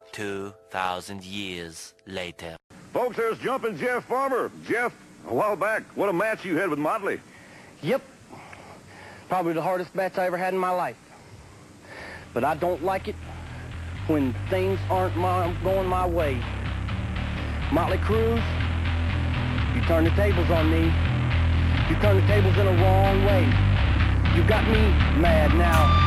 2,000 years later. Folks, there's Jumpin' Jeff Farmer. Jeff, a while back, what a match you had with Motley. Yep. Probably the hardest match I ever had in my life. But I don't like it when things aren't going my way. Motley Crue, you turn the tables on me. You turn the tables in a wrong way. You got me mad now.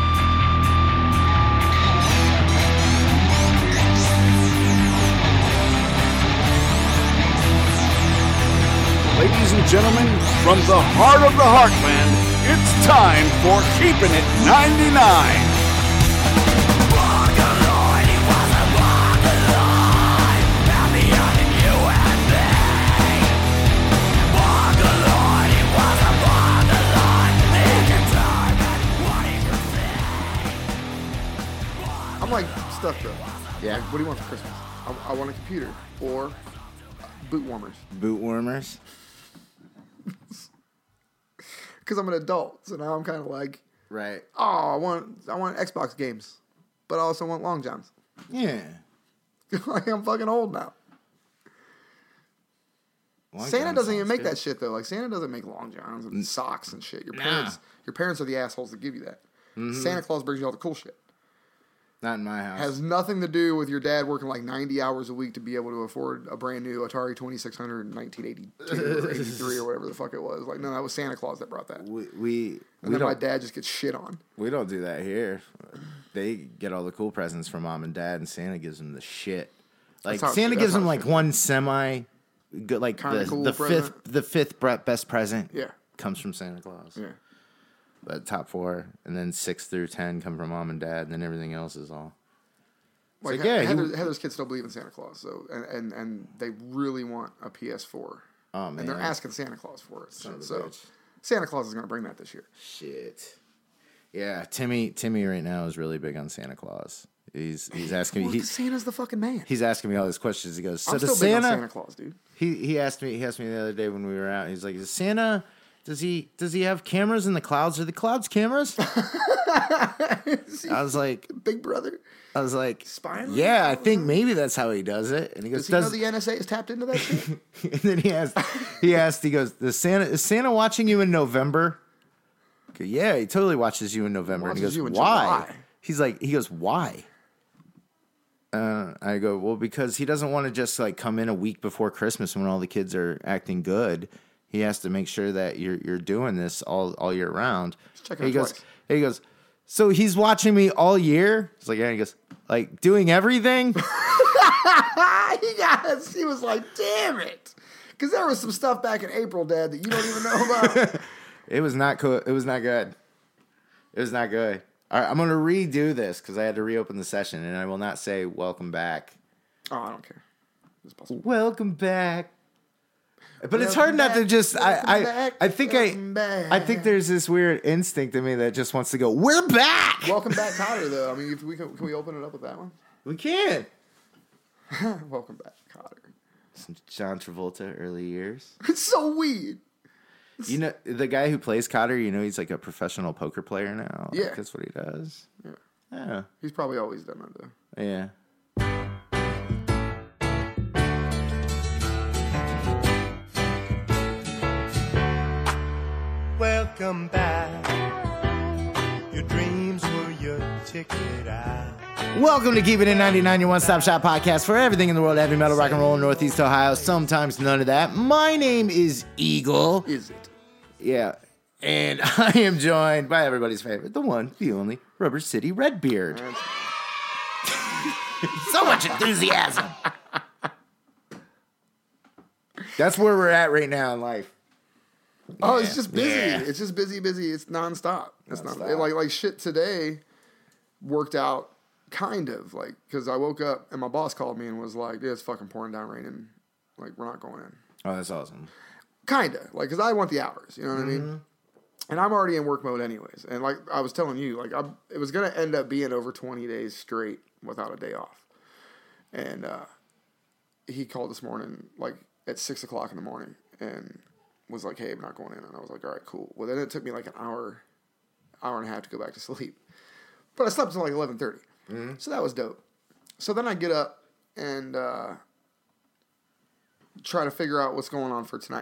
Ladies and gentlemen, from the heart of the Heartland, it's time for Keeping It 99. I'm like stuck though. Yeah. Like, what do you want for Christmas? I want a computer or boot warmers. Boot warmers? Because I'm an adult, so now I'm kind of like, Right. oh, I want Xbox games, but I also want Long Johns. Yeah. Like I'm fucking old now. Santa doesn't even make that shit though. Like Santa doesn't make Long Johns and socks and shit. Your parents are the assholes that give you that. Mm-hmm. Santa Claus brings you all the cool shit. Not in my house. Has nothing to do with your dad working like 90 hours a week to be able to afford a brand new Atari 2600 in 1982 or 83 or whatever the fuck it was. Like, no, that was Santa Claus that brought that. And then my dad just gets shit on. We don't do that here. They get all the cool presents from mom and dad, and Santa gives them the shit. Like Santa gives them like one semi good, like the fifth best present. Yeah, comes from Santa Claus. Yeah. But top 4, and then 6 through 10 come from mom and dad, and then everything else is all. Like, Heather's kids still believe in Santa Claus, so and they really want a PS4. Oh man! And they're asking Santa Claus for it. So Santa Claus is going to bring that this year. Shit. Yeah, Timmy right now is really big on Santa Claus. He's asking me. Santa's the fucking man. He's asking me all these questions. He goes, "So I'm does still big Santa?" on Santa Claus, dude. He asked me the other day when we were out. He's like, "Is Santa? Does he have cameras in the clouds? Are the clouds cameras?" I was like, Big Brother. I was like, spying. Yeah, I think maybe that's how he does it. And he goes, "Does he know the NSA is tapped into that shit?" And then he goes, is Santa watching you in November? Go, yeah, he totally watches you in November. And he goes, why? He goes, why? I go, well, because he doesn't want to just like come in a week before Christmas when all the kids are acting good. He has to make sure that you're doing this all year round. He goes, so he's watching me all year? It's like, yeah. He goes, like, doing everything? He was like, damn it. Because there was some stuff back in April, Dad, that you don't even know about. It was not cool. It was not good. It was not good. All right, I'm going to redo this because I had to reopen the session, and I will not say welcome back. Oh, I don't care. Welcome back. But it's hard not to just. I think there's this weird instinct in me that just wants to go. We're back. Welcome back, Cotter. Though I mean, if can we open it up with that one? We can. Welcome back, Cotter. Some John Travolta early years. It's so weird. You know the guy who plays Cotter. You know he's like a professional poker player now. Yeah, like, that's what he does. Yeah. He's probably always done that though. Yeah. Welcome back. Your dreams were your ticket out. Welcome to Keep It in 99, your one-stop shop podcast for everything in the world of heavy metal, rock and roll in Northeast Ohio. Sometimes none of that. My name is Eagle. Is it? Yeah. And I am joined by everybody's favorite, the one, the only, Rubber City Redbeard. So much enthusiasm. That's where we're at right now in life. Oh, it's just busy. Yeah. It's just busy. It's nonstop. It's not like shit today worked out kind of like because I woke up and my boss called me and was like, "Yeah, it's fucking pouring down raining. Like we're not going in." Oh, that's awesome. Kinda like because I want the hours. You know what I mean? And I'm already in work mode anyways. And like I was telling you, like it was gonna end up being over 20 days straight without a day off. And he called this morning like at 6:00 in the morning and was like, "Hey, I'm not going in." And I was like, "All right, cool." Well, then it took me like an hour and a half to go back to sleep. But I slept until like 11:30. So that was dope. So then I get up and try to figure out what's going on for tonight.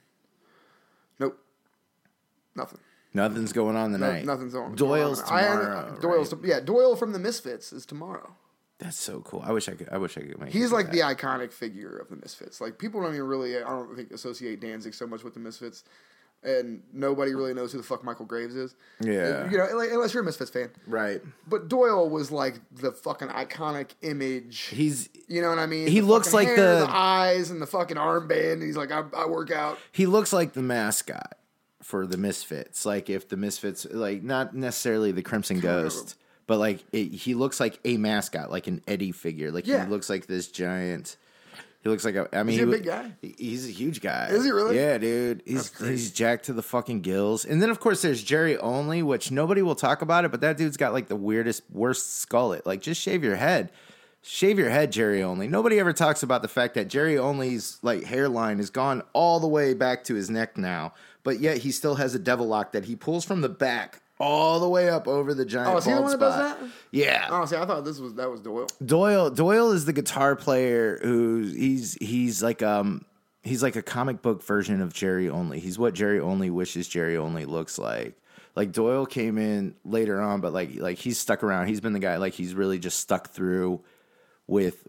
Nope. Nothing. Nothing's going on tonight. Nothing's going on. Doyle's tomorrow. Doyle from the Misfits is tomorrow. That's so cool. I wish I could make He's it like to the that. iconic figure of the Misfits. Like people don't even really, I don't think, associate Danzig so much with the Misfits, and nobody really knows who the fuck Michael Graves is. Yeah. You know, like, unless you're a Misfits fan. Right. But Doyle was like the fucking iconic image. You know what I mean? He the looks like hair, the eyes and the fucking armband. And he's like, I work out. He looks like the mascot for the Misfits. Like if the Misfits, like not necessarily the Crimson Ghost, but like he looks like a mascot, like an Eddie figure. Like he looks like this giant. He looks like is he a big guy? He's a huge guy. Is he really? Yeah, dude. He's jacked to the fucking gills. And then of course there's Jerry Only, which nobody will talk about it, but that dude's got like the worst skullet. Like just shave your head. Shave your head, Jerry Only. Nobody ever talks about the fact that Jerry Only's like hairline has gone all the way back to his neck now, but yet he still has a devil lock that he pulls from the back all the way up over the giant is he the one bald that spot. does that? Yeah. Oh, see, I thought that was Doyle. Doyle is the guitar player who he's like a comic book version of Jerry Only. He's what Jerry Only wishes Jerry Only looks like. Like Doyle came in later on, but like he's stuck around. He's been the guy, like he's really just stuck through with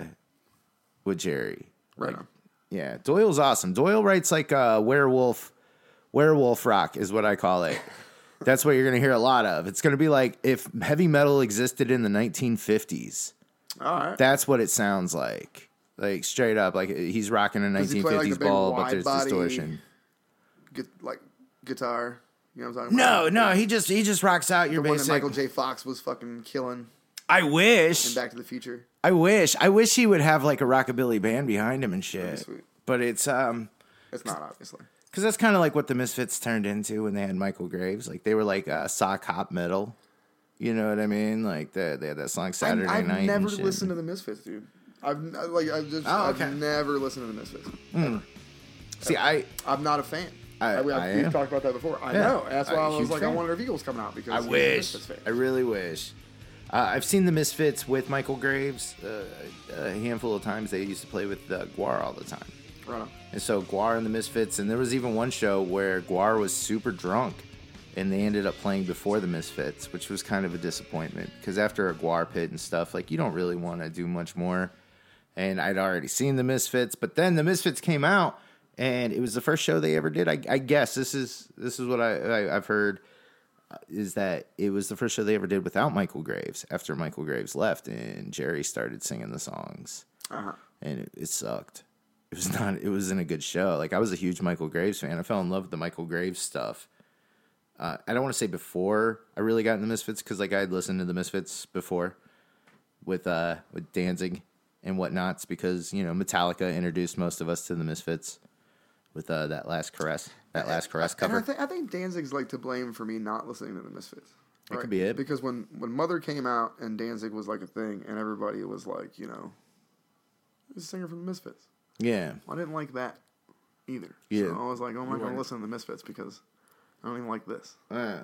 Jerry. Right. Like, yeah, Doyle's awesome. Doyle writes like werewolf rock is what I call it. That's what you're going to hear a lot of. It's going to be like if heavy metal existed in the 1950s. All right. That's what it sounds like. Like straight up, like he's rocking a 1950s ball, but there's distortion. Like guitar. You know what I'm talking about? No, he just rocks out your the one basic. that Michael J. Fox was fucking killing I wish. in Back to the Future. I wish he would have like a rockabilly band behind him and shit. Sweet. But it's It's not, obviously. because that's kind of like what the Misfits turned into when they had Michael Graves. Like they were like sock hop metal. You know what I mean? Like they had that song Saturday I've Night. never and shit. listened to the Misfits, dude. I've never listened to the Misfits. See, I'm not a fan. I We've am. talked about that before. I Yeah. know. That's why I was Huge like, I fan. wonder if Eagles coming out because I he's a wish. Misfits fan. I really wish. I've seen the Misfits with Michael Graves a handful of times. They used to play with Guar all the time. Right on. And so Guar and the Misfits, and there was even one show where Guar was super drunk, and they ended up playing before the Misfits, which was kind of a disappointment because after a Guar pit and stuff, like you don't really want to do much more. And I'd already seen the Misfits, but then the Misfits came out, and it was the first show they ever did. I guess this is what I've heard. Is that it was the first show they ever did without Michael Graves after Michael Graves left and Jerry started singing the songs. And it sucked. It wasn't a good show. Like I was a huge Michael Graves fan. I fell in love with the Michael Graves stuff. I don't want to say before I really got into Misfits because like I had listened to the Misfits before with Danzig and whatnots because, you know, Metallica introduced most of us to the Misfits with that Last Caress cover. And I think Danzig's like to blame for me not listening to the Misfits. That could be it. Because when Mother came out and Danzig was like a thing and everybody was like, you know, he's a singer from the Misfits. Yeah. I didn't like that either. Yeah. So I was like, oh, I'm not going to listen to the Misfits because I don't even like this. I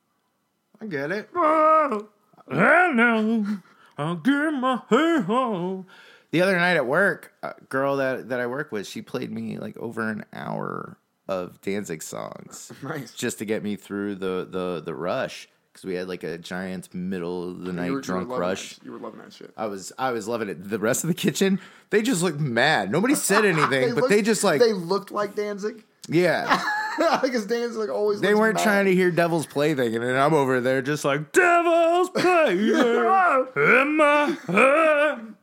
get it. Oh, I know. I'll get my hair home. The other night at work, a girl that I work with, she played me like over an hour of Danzig songs. Nice. Just to get me through the rush. Because we had like a giant middle of the night drunk rush. You were loving that shit. I was loving it. The rest of the kitchen, they just looked mad. Nobody said anything, they just like... They looked like Danzig. Yeah. Because Danzig like always They weren't trying to hear Devil's Plaything, and then I'm over there just like, Devil's Plaything in my head.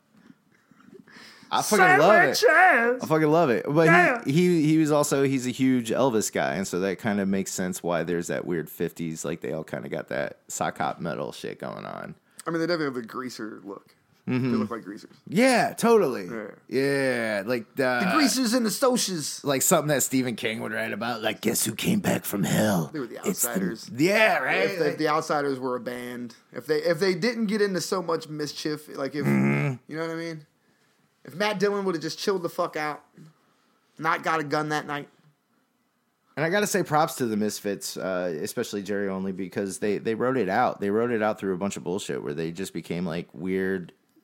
I fucking love it. I fucking love it. But he was also, he's a huge Elvis guy, and so that kind of makes sense why there's that weird 50s, like they all kind of got that sock hop metal shit going on. I mean, they definitely have the greaser look. Mm-hmm. They look like greasers. Yeah, totally. Yeah, like the greasers and the socias. Like something that Stephen King would write about, like, guess who came back from hell? They were the Outsiders. Yeah, right? If the Outsiders were a band, if they didn't get into so much mischief, like if, you know what I mean? If Matt Dillon would have just chilled the fuck out, not got a gun that night. And I got to say props to the Misfits, especially Jerry Only, because they wrote it out. They wrote it out through a bunch of bullshit where they just became like weird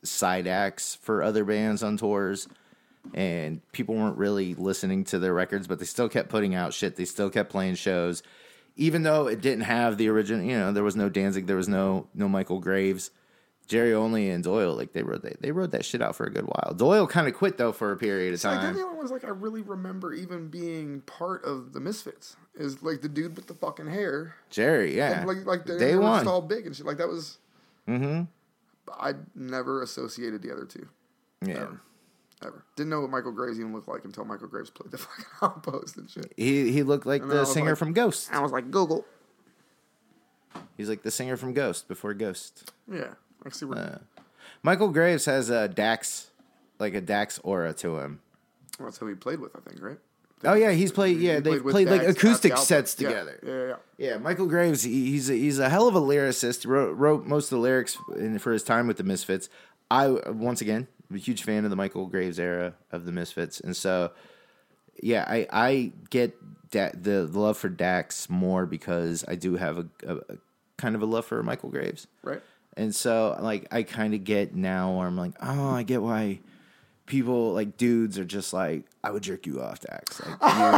side acts for other bands on tours, and people weren't really listening to their records, but they still kept putting out shit. They still kept playing shows, even though it didn't have the original. You know, there was no Danzig, there was no Michael Graves. Jerry Only and Doyle, like they wrote that shit out for a good while. Doyle kind of quit though for a period of time. Like, they're the only ones like I really remember even being part of the Misfits. Is like the dude with the fucking hair. Jerry, yeah, and like they were all big and shit. Like that was. Mm-hmm. I never associated the other two. Yeah, ever. Didn't know what Michael Graves even looked like until Michael Graves played the fucking Outpost and shit. He looked like the singer from Ghost. I was like, Google. He's like the singer from Ghost before Ghost. Yeah. Actually, Michael Graves has a Dax aura to him. Well, that's who he played with, I think, right? Oh yeah, he's played. Yeah, they've played like acoustic sets together. Yeah. Michael Graves, he's a hell of a lyricist. Wrote most of the lyrics for his time with the Misfits. Once again, I'm a huge fan of the Michael Graves era of the Misfits, and so yeah, I get the love for Dax more because I do have a kind of a love for Michael Graves, right? And so, like, I kind of get now where I'm like, oh, I get why people, like, dudes are just like, I would jerk you off, Dax. Like,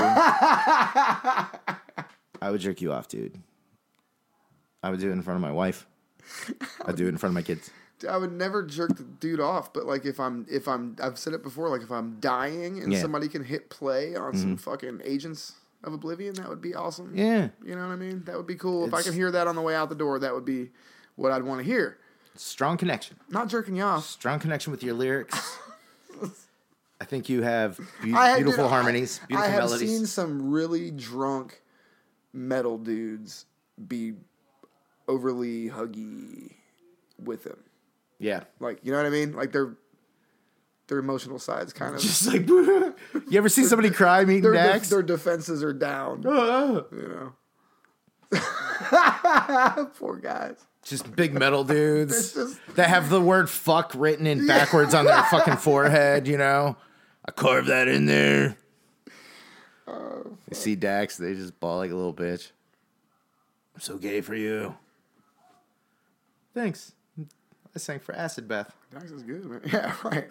I would jerk you off, dude. I would do it in front of my wife. I'd do it in front of my kids. I would never jerk the dude off, but, like, if I'm, I've said it before, like, if I'm dying and somebody can hit play on some fucking Agents of Oblivion, that would be awesome. Yeah. You know what I mean? That would be cool. If I can hear that on the way out the door, that would be what I'd want to hear. Strong connection. Not jerking you off. Strong connection with your lyrics. I think you have beautiful harmonies, beautiful melodies. I have seen some really drunk metal dudes be overly huggy with him. Yeah. Like, you know what I mean? Like, their emotional side's kind of... Just like... You ever see somebody cry meeting Dax? Their defenses are down. You know? Poor guys. Just big metal dudes that have the word fuck written in backwards on their fucking forehead, you know? I carved that in there. You see Dax, they just bawl like a little bitch. I'm so gay for you. Thanks. I sang for Acid Bath. Dax is good, man. Yeah, right.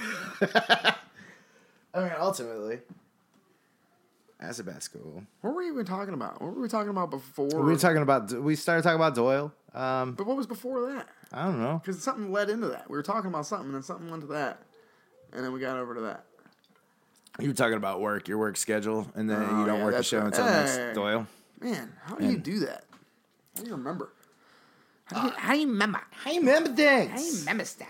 I mean, ultimately, Acid Bath's cool. What were we even talking about? What were we talking about before? We started talking about Doyle. But what was before that? I don't know. Because something led into that. We were talking about something, and then something went to that. And then we got over to that. You were talking about your work schedule, and then you don't work the show until next Doyle. Man, how do you do that? How do you remember? How do you remember? How do you remember things? How do you remember stuff?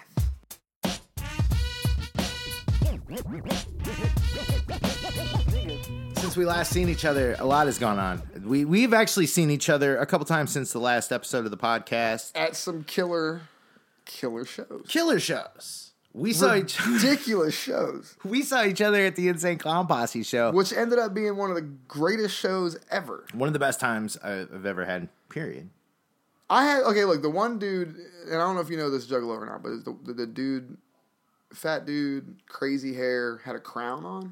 Since we last seen each other, a lot has gone on. We've actually seen each other a couple times since the last episode of the podcast. At some killer shows. Killer shows. We saw ridiculous shows. We saw each other at the Insane Clown Posse show, which ended up being one of the greatest shows ever. One of the best times I've ever had. Period. Look, the one dude, and I don't know if you know this Juggalo or not, but the dude, fat dude, crazy hair, had a crown on.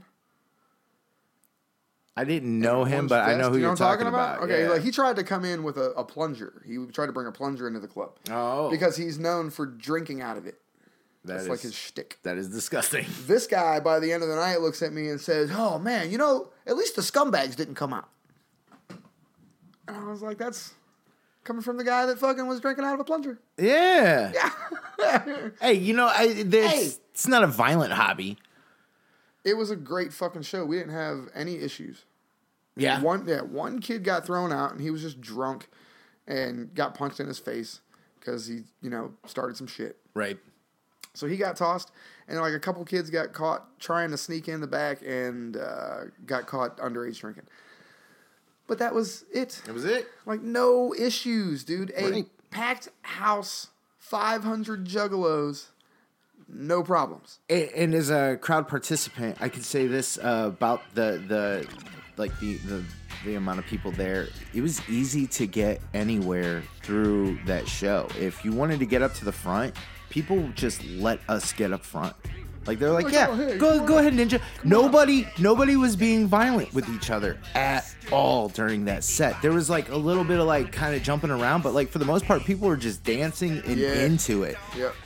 I didn't know him, but I know who you're talking about. Okay, yeah. Like he tried to come in with a plunger. He tried to bring a plunger into the club. Oh, because he's known for drinking out of it. That's like his shtick. That is disgusting. This guy, by the end of the night, looks at me and says, "Oh man, at least the scumbags didn't come out." And I was like, "That's coming from the guy that fucking was drinking out of a plunger." Yeah. Hey, it's not a violent hobby. It was a great fucking show. We didn't have any issues. Yeah. One kid got thrown out, and he was just drunk and got punched in his face because he, started some shit. Right. So he got tossed, and like a couple kids got caught trying to sneak in the back and got caught underage drinking. But that was it. That was it. Like no issues, dude. Right. A packed house, 500 juggalos, no problems. And as a crowd participant, I could say this about the amount of people there. It was easy to get anywhere through that show. If you wanted to get up to the front, people just let us get up front. Like they're like, yeah, go ahead, Ninja. Nobody was being violent with each other at all during that set. There was like a little bit of like kind of jumping around, but like for the most part, people were just dancing and into it. Yeah.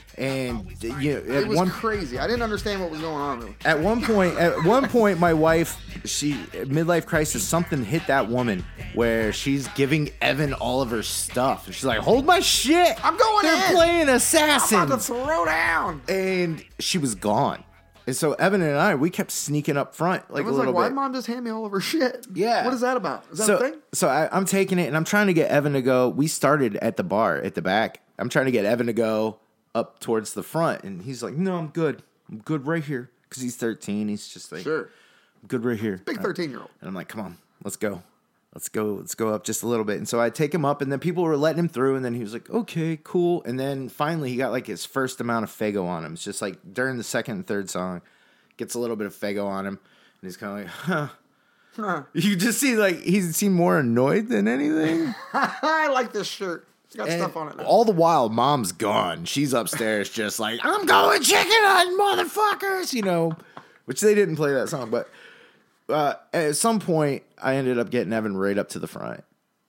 And it was crazy. I didn't understand what was going on. Really. At one point, my wife, midlife crisis, something hit that woman where she's giving Evan all of her stuff, and she's like, "Hold my shit! I'm going in. They're playing Assassins. I'm about to throw down." And she was gone. And so Evan and I, we kept sneaking up front like a little bit. Why did Mom just hand me all of her shit? Yeah. What is that about? Is that a thing? So I'm taking it, and I'm trying to get Evan to go. We started at the bar at the back. I'm trying to get Evan to go up towards the front, and he's like, "No, I'm good. I'm good right here." Because he's 13. He's just like, "Sure, I'm good right here." Big 13-year-old. And I'm like, "Come on, let's go. Let's go up just a little bit." And so I take him up, and then people were letting him through, and then he was like, "Okay, cool." And then finally he got like his first amount of Faygo on him. It's just like during the second and third song, gets a little bit of Faygo on him, and he's kind of like, huh. You just see like he seemed more annoyed than anything. I like this shirt. It's got stuff on it now. All the while, Mom's gone. She's upstairs just like, "I'm going chicken hunt, motherfuckers," which they didn't play that song. But at some point, I ended up getting Evan right up to the front.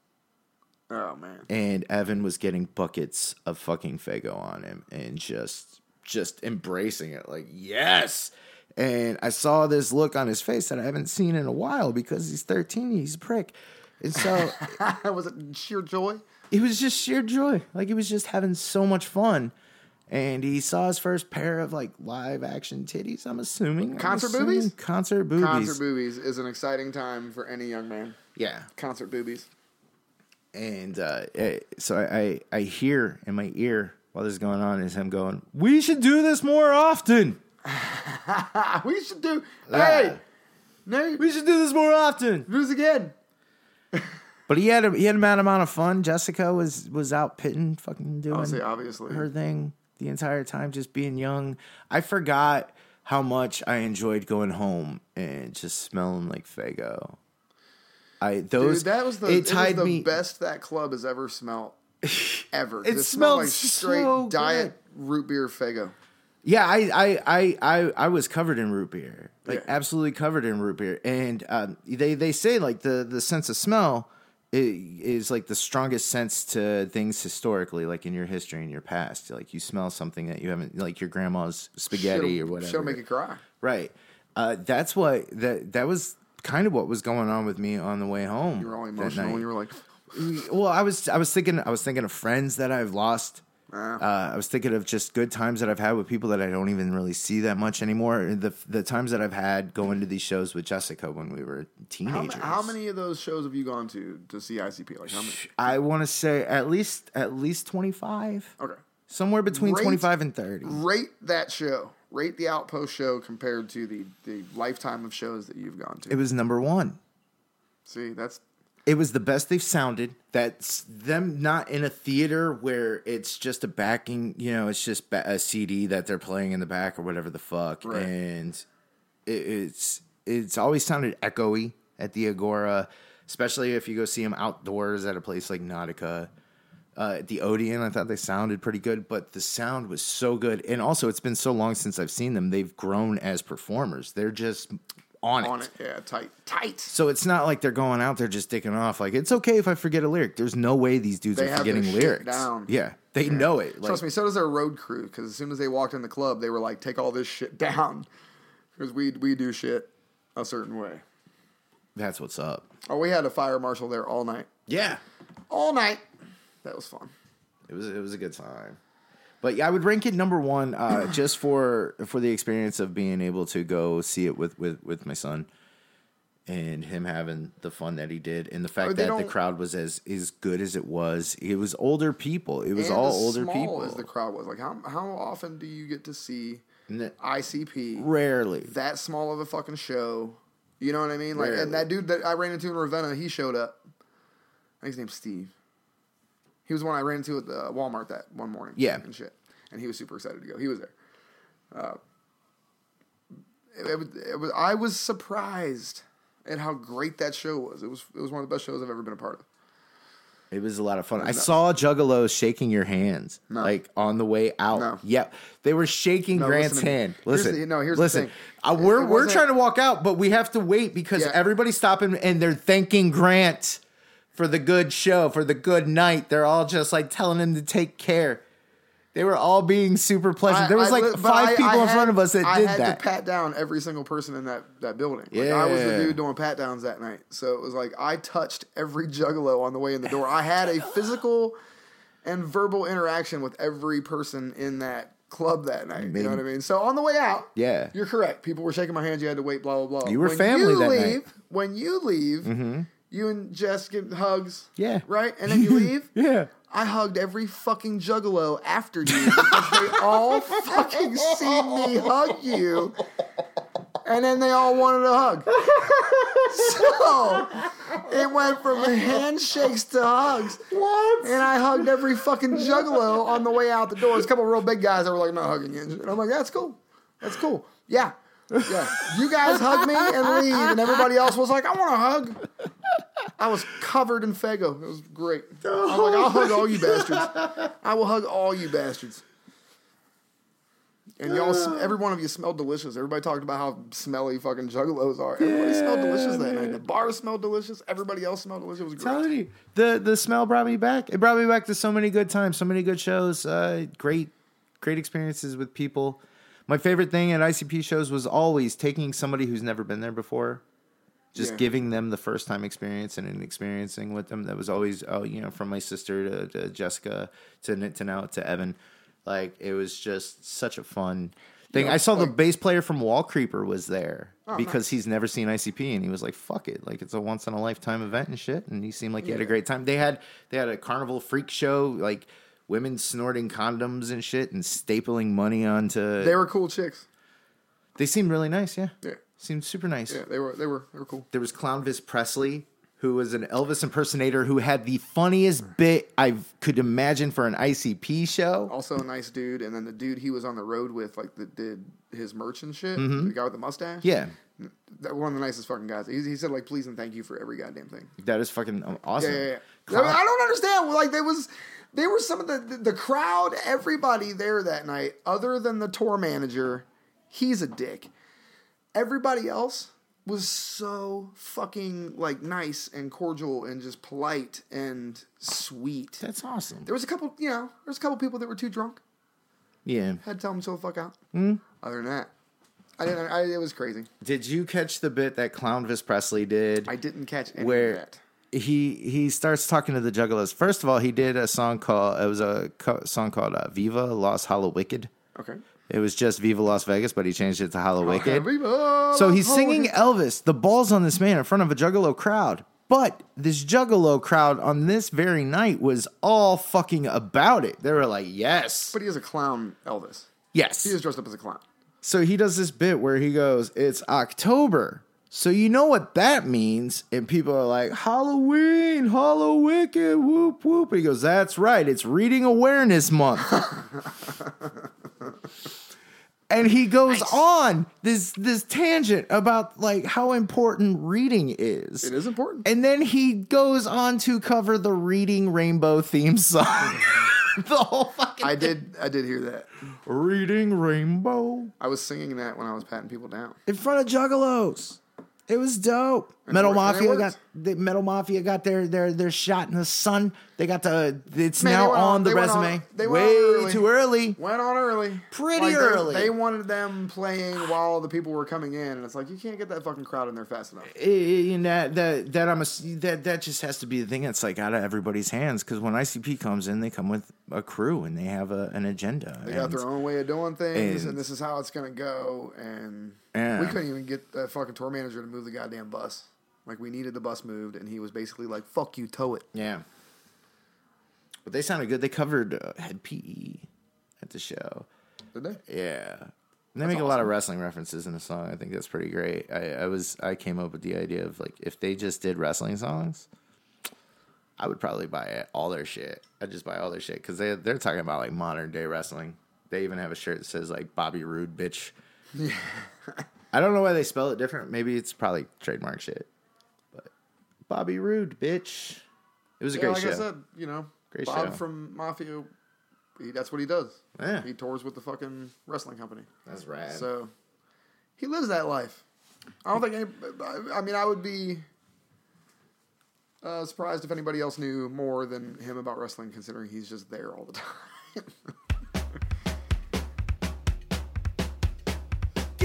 Oh, man. And Evan was getting buckets of fucking Faygo on him and just embracing it like, yes. And I saw this look on his face that I haven't seen in a while because he's 13. He's a prick. And so... Was it sheer joy? It was just sheer joy. Like, he was just having so much fun. And he saw his first pair of, like, live-action titties, I'm assuming. Concert boobies? Concert boobies. Concert boobies is an exciting time for any young man. Yeah. Concert boobies. And so I hear in my ear while this is going on is him going, "We should do this more often." We should do... Hey! Nate! We should do this more often. Do this again. But he had a mad amount of fun. Jessica was out pitting, fucking doing obviously her thing the entire time, just being young. I forgot how much I enjoyed going home and just smelling like Faygo. That was the best that club has ever smelled. Ever. It smelled like straight so diet root beer Faygo. Yeah, I was covered in root beer, like Yeah. absolutely covered in root beer, and they say like the sense of smell is like the strongest sense to things historically, like in your history, in your past. Like you smell something that you haven't, like your grandma's spaghetti or whatever. She'll make you cry. Right. That's what that was kind of what was going on with me on the way home. You were all emotional. You were like, well, I was thinking of friends that I've lost. I was thinking of just good times that I've had with people that I don't even really see that much anymore. The times that I've had going to these shows with Jessica when we were teenagers. How many of those shows have you gone to see ICP? Like how many? I want to say at least 25. Okay. Somewhere between 25 and 30. Rate that show. Rate the Outpost show compared to the lifetime of shows that you've gone to. It was number one. See, it was the best they've sounded. That's them not in a theater where it's just a backing, it's just a CD that they're playing in the back or whatever the fuck. Right. And it's always sounded echoey at the Agora, especially if you go see them outdoors at a place like Nautica. At the Odeon, I thought they sounded pretty good, but the sound was so good. And also, it's been so long since I've seen them. They've grown as performers. They're just on it. Yeah, tight. So it's not like they're going out there just dicking off. Like, it's okay if I forget a lyric. There's no way these dudes are forgetting lyrics. Down. Yeah, they know it. Like, trust me, so does their road crew, because as soon as they walked in the club, they were like, take all this shit down. Because we do shit a certain way. That's what's up. Oh, we had a fire marshal there all night. Yeah. All night. That was fun. It was a good time. But yeah, I would rank it number one just for the experience of being able to go see it with my son and him having the fun that he did, and the fact that the crowd was as good as it was. It was older people. It was all older people. As the crowd was, like how often do you get to see ICP? Rarely. That small of a fucking show. You know what I mean? Like, and that dude that I ran into in Ravenna, he showed up. I think his name's Steve. He was the one I ran into at the Walmart that one morning. Yeah. And shit. And he was super excited to go. He was there. I was surprised at how great that show was. It was one of the best shows I've ever been a part of. It was a lot of fun. I saw Juggalos shaking your hands, like on the way out. No. Yep, they were shaking Grant's hand. Listen, here's the thing. We're trying to walk out, but we have to wait because everybody's stopping and they're thanking Grant for the good show, for the good night. They're all just like telling him to take care. They were all being super pleasant. There was five people in front of us that did that. I had to pat down every single person in that building. Like, I was the dude doing pat downs that night. So it was like I touched every juggalo on the way in the door. I had a physical and verbal interaction with every person in that club that night. You know what I mean? So on the way out, you're correct. People were shaking my hands. You had to wait, blah, blah, blah. You were family that night. When you leave, you and Jess get hugs. Yeah. Right? And then you leave. Yeah. I hugged every fucking juggalo after you because they all fucking seen me hug you. And then they all wanted a hug. So it went from handshakes to hugs. What? And I hugged every fucking juggalo on the way out the door. There's a couple of real big guys that were like, not hugging you. And I'm like, that's cool. That's cool. Yeah. Yeah. You guys hug me and leave. And everybody else was like, I want a hug. I was covered in Faygo. It was great. I'm like, I'll hug all you bastards. I will hug all you bastards. And y'all, every one of you smelled delicious. Everybody talked about how smelly fucking juggalos are. Everybody smelled delicious that night. The bar smelled delicious. Everybody else smelled delicious. It was great. Telling you, the smell brought me back. It brought me back to so many good times, so many good shows, great experiences with people. My favorite thing at ICP shows was always taking somebody who's never been there before, just giving them the first time experience and experiencing with them. That was always, from my sister to Jessica to now to Evan. Like, it was just such a fun thing. I saw the bass player from Wall Creeper was there because he's never seen ICP, and he was like, fuck it. Like, it's a once in a lifetime event and shit. And he seemed like he had a great time. They had a carnival freak show, like women snorting condoms and shit and stapling money onto. They were cool chicks. They seemed really nice, yeah. Yeah. Seemed super nice. Yeah, they were cool. There was Clownvis Presley, who was an Elvis impersonator who had the funniest bit I could imagine for an ICP show. Also a nice dude. And then the dude he was on the road with, like, that did his merch and shit. The guy with the mustache. Yeah. One of the nicest fucking guys. He said, like, please and thank you for every goddamn thing. That is fucking awesome. Yeah. I don't understand. Like, they were some of the crowd, everybody there that night, other than the tour manager, he's a dick. Everybody else was so fucking, like, nice and cordial and just polite and sweet. That's awesome. There was a couple people that were too drunk. Yeah. Had to tell them to chill the fuck out. Other than that, it was crazy. Did you catch the bit that Clownvis Presley did? I didn't catch any where of that. He starts talking to the Juggalos. First of all, he did a song called Viva Las Hollow-Wicked. Okay. It was just Viva Las Vegas, but he changed it to Hollow-Wicked. Viva So he's Las singing Hollow-Wicked. Elvis. The balls on this man in front of a Juggalo crowd. But this Juggalo crowd on this very night was all fucking about it. They were like, yes. But he is a clown Elvis. Yes. He is dressed up as a clown. So he does this bit where he goes, it's October. So you know what that means. And people are like, Halloween, Hollow-Wicked, whoop, whoop. And he goes, that's right. It's Reading Awareness Month. And he goes on this tangent about, like, how important reading is. It is important. And then he goes on to cover the Reading Rainbow theme song. The whole fucking I did hear that. Reading Rainbow. I was singing that when I was patting people down. In front of Juggalos. It was dope. Metal Mafia got their shot in the sun. They got it's now on the resume. Way too early. Went on early. Pretty early. They wanted them playing while the people were coming in, and it's like you can't get that fucking crowd in there fast enough. That just has to be the thing that's like out of everybody's hands, because when ICP comes in, they come with a crew and they have an agenda. They got their own way of doing things, and this is how it's gonna go. And we couldn't even get that fucking tour manager to move the goddamn bus. Like, we needed the bus moved, and he was basically like, fuck you, tow it. Yeah. But they sounded good. They covered Head PE at the show. Did they? Yeah. And they make a lot of wrestling references in the song. I think that's pretty great. I came up with the idea of, like, if they just did wrestling songs, I would probably buy all their shit. I'd just buy all their shit, because they're talking about, like, modern day wrestling. They even have a shirt that says, like, Bobby Roode, bitch. Yeah. I don't know why they spell it different. Maybe it's probably trademark shit. But Bobby Roode, bitch. It was a great show. Like I said, great Bob show. from Mafia, that's what he does. Yeah. He tours with the fucking wrestling company. That's rad. So he lives that life. I don't think I would be surprised if anybody else knew more than him about wrestling, considering he's just there all the time.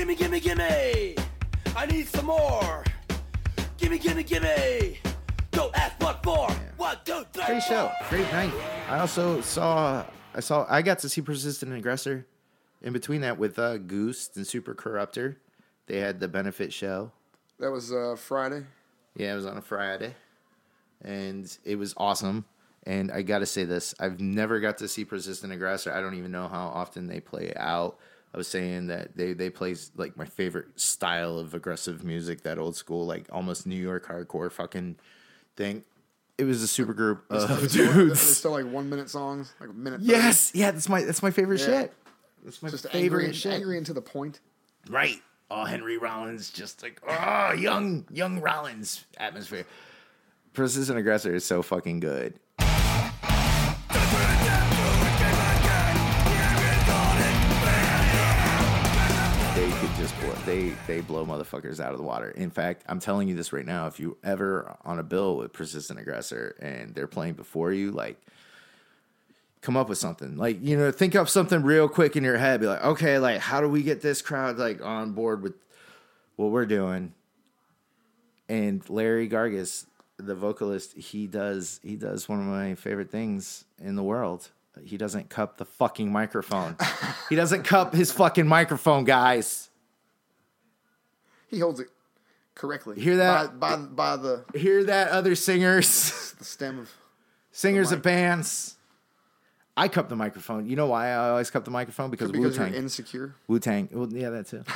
Gimme, gimme, gimme. I need some more. Gimme, gimme, gimme. Don't ask what for. 1, 2, 3. Great show. Great night. I also I got to see Persistent Aggressor in between that with Goose and Super Corruptor. They had the benefit show. That was Friday? Yeah, it was on a Friday. And it was awesome. And I got to say this. I've never got to see Persistent Aggressor. I don't even know how often they play out. I was saying that they play like my favorite style of aggressive music, that old school, like almost New York hardcore fucking thing. It was a super group of dudes. It's still like 1 minute songs, like a minute. 30. Yes, yeah, that's my favorite shit. That's my just favorite shit. Angry and to the point. Right. Oh, Henry Rollins, just like young Rollins atmosphere. Persistent Aggressor is so fucking good. They could just they blow motherfuckers out of the water. In fact, I'm telling you this right now. If you ever on a bill with Persistent Aggressor and they're playing before you, like, come up with something. Like, you know, think up something real quick in your head. Be like, okay, like, how do we get this crowd like on board with what we're doing? And Larry Gargas, the vocalist, he does one of my favorite things in the world. He doesn't cup the fucking microphone. He doesn't cup his fucking microphone, guys. He holds it correctly. Hear that? By the... Hear that, other singers? The stem of... Singers of bands. I cup the microphone. You know why I always cup the microphone? Because Wu-Tang. You're insecure? Wu-Tang. Well, yeah, that too.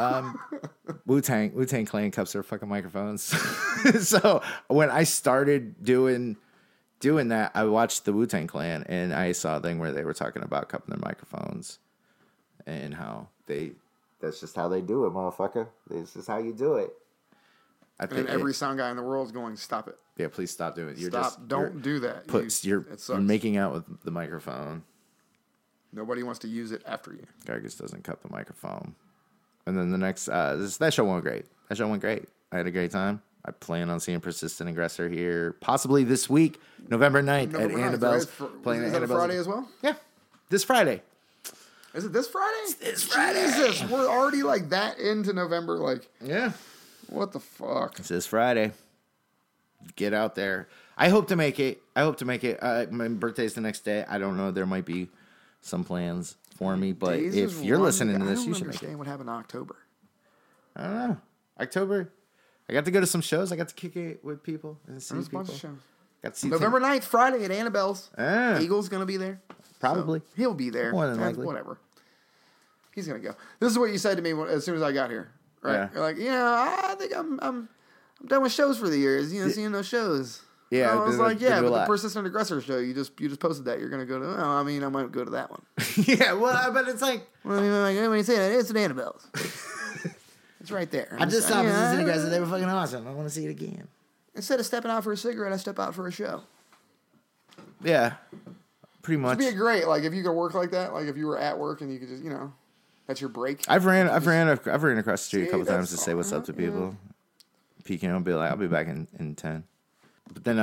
Wu-Tang Clan cups their fucking microphones. So when I started doing that, I watched the Wu-Tang Clan, and I saw a thing where they were talking about cupping their microphones and how that's just how they do it, motherfucker. This is how you do it. And every sound guy in the world is going, stop it. Yeah, please stop doing it. Don't do that. You're making out with the microphone. Nobody wants to use it after you. Gargas doesn't cup the microphone. And then the next, that show went great. I had a great time. I plan on seeing Persistent Aggressor here possibly this week, November 9th at Annabelle's. Right? Is that a Friday as well? Yeah, this Friday. Is it this Friday? It's this Friday. Jesus, we're already like that into November. Like, yeah. What the fuck? It's this Friday. Get out there. I hope to make it. My birthday's the next day. I don't know. There might be some plans for me, but if you're listening to this, you should make it. I don't understand what happened in October. I don't know. October. I got to go to some shows. I got to kick it with people and see people. Bunch of shows. Got to see November 9th, Friday at Annabelle's. Eagle's going to be there. Probably. So he'll be there. More than likely. Whatever. He's going to go. This is what you said to me as soon as I got here. Right? Yeah. You're like, I think I'm done with shows for the year. Seeing those shows. Yeah. I was like, but the Persistent Aggressor show, you just posted that. You're going to go to, I might go to that one. Yeah, well, but it's like. Well, when you say that, it's at Annabelle's. It's right there. I just saw Persistent Aggressor. They were fucking awesome. I want to see it again. Instead of stepping out for a cigarette, I step out for a show. Yeah. Pretty much. It'd be great, like, if you could work like that, like if you were at work and you could just, that's your break. I've ran across the street a couple times to say what's up to people. Peeking, I'll be like, I'll be back in 10. But then,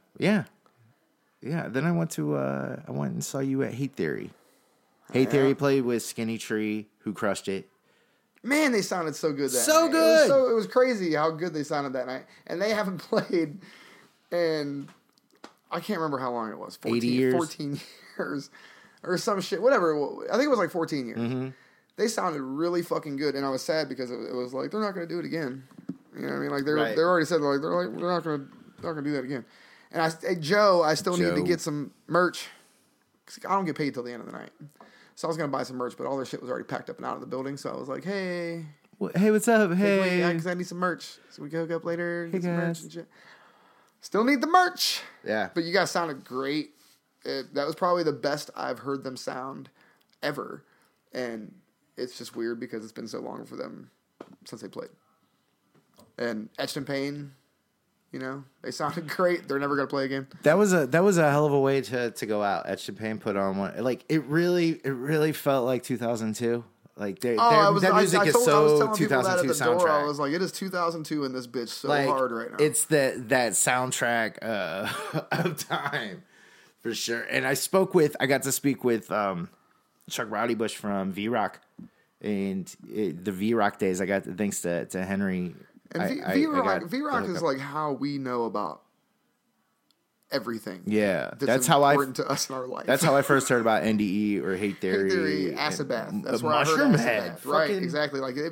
then I went and saw you at Hate Theory. Hate Theory played with Skinny Tree, who crushed it. Man, they sounded so good that night. Good. It was crazy how good they sounded that night. And they haven't played in, I can't remember how long it was. 80 years? 14 years or some shit. Whatever. I think it was like 14 years. Mm-hmm. They sounded really fucking good. And I was sad because it was like, they're not going to do it again. You know what I mean? Like, they already said, like, we're not going to do that again. And Joe, I still need to get some merch. Cause I don't get paid till the end of the night. So I was going to buy some merch, but all their shit was already packed up and out of the building. So I was like, hey. Hey, what's up? Hey. Because I need some merch. So we can hook up later and get some guys. merch and shit. Still need the merch. Yeah. But you guys sounded great. That was probably the best I've heard them sound ever. And it's just weird because it's been so long for them since they played. And Etched in Pain, they sounded great. They're never going to play again. That was a hell of a way to go out. Etched in Pain put on one. Like, it really felt like 2002. Like, that music is so 2002 soundtrack. I was like, it is 2002 in this bitch so hard right now. It's that soundtrack of time, for sure. And I got to speak with Chuck Rowdy Bush from V-Rock, And the V-Rock days, I got thanks to Henry. And V-Rock is like how we know about everything. Yeah, that's how important to us in our life. That's how I first heard about NDE or Hate Theory, Acid Bath. That's where I heard Acid Bath. Right, exactly. Like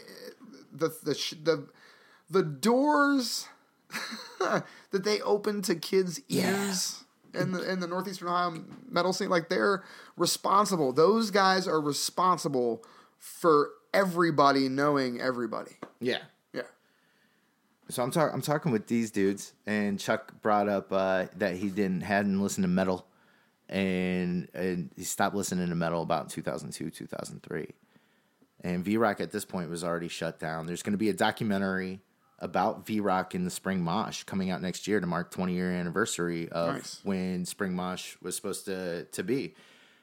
the doors that they open to kids' ears in the Northeastern Ohio metal scene, like they're responsible. Those guys are responsible for everybody knowing everybody. Yeah. Yeah. So I'm talking with these dudes, and Chuck brought up that he hadn't listened to metal, and he stopped listening to metal about 2002, 2003. And V-Rock at this point was already shut down. There's going to be a documentary about V-Rock in the Spring Mosh coming out next year to mark 20-year anniversary of when Spring Mosh was supposed to be.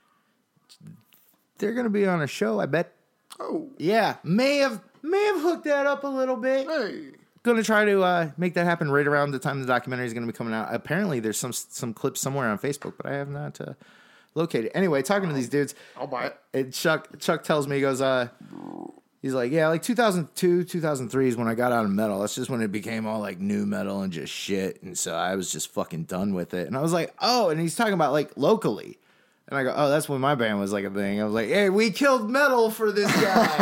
They're going to be on a show, I bet. Oh. Yeah. May have hooked that up a little bit. Hey. Going to try to make that happen right around the time the documentary is going to be coming out. Apparently, there's some clips somewhere on Facebook, but I have not located. Anyway, talking to these dudes, I'll buy it. And Chuck tells me, he goes, he's like, yeah, like 2002, 2003 is when I got out of metal. That's just when it became all like new metal and just shit. And so I was just fucking done with it. And I was like, oh, and he's talking about like locally. And I go, oh, that's when my band was like a thing. I was like, hey, we killed metal for this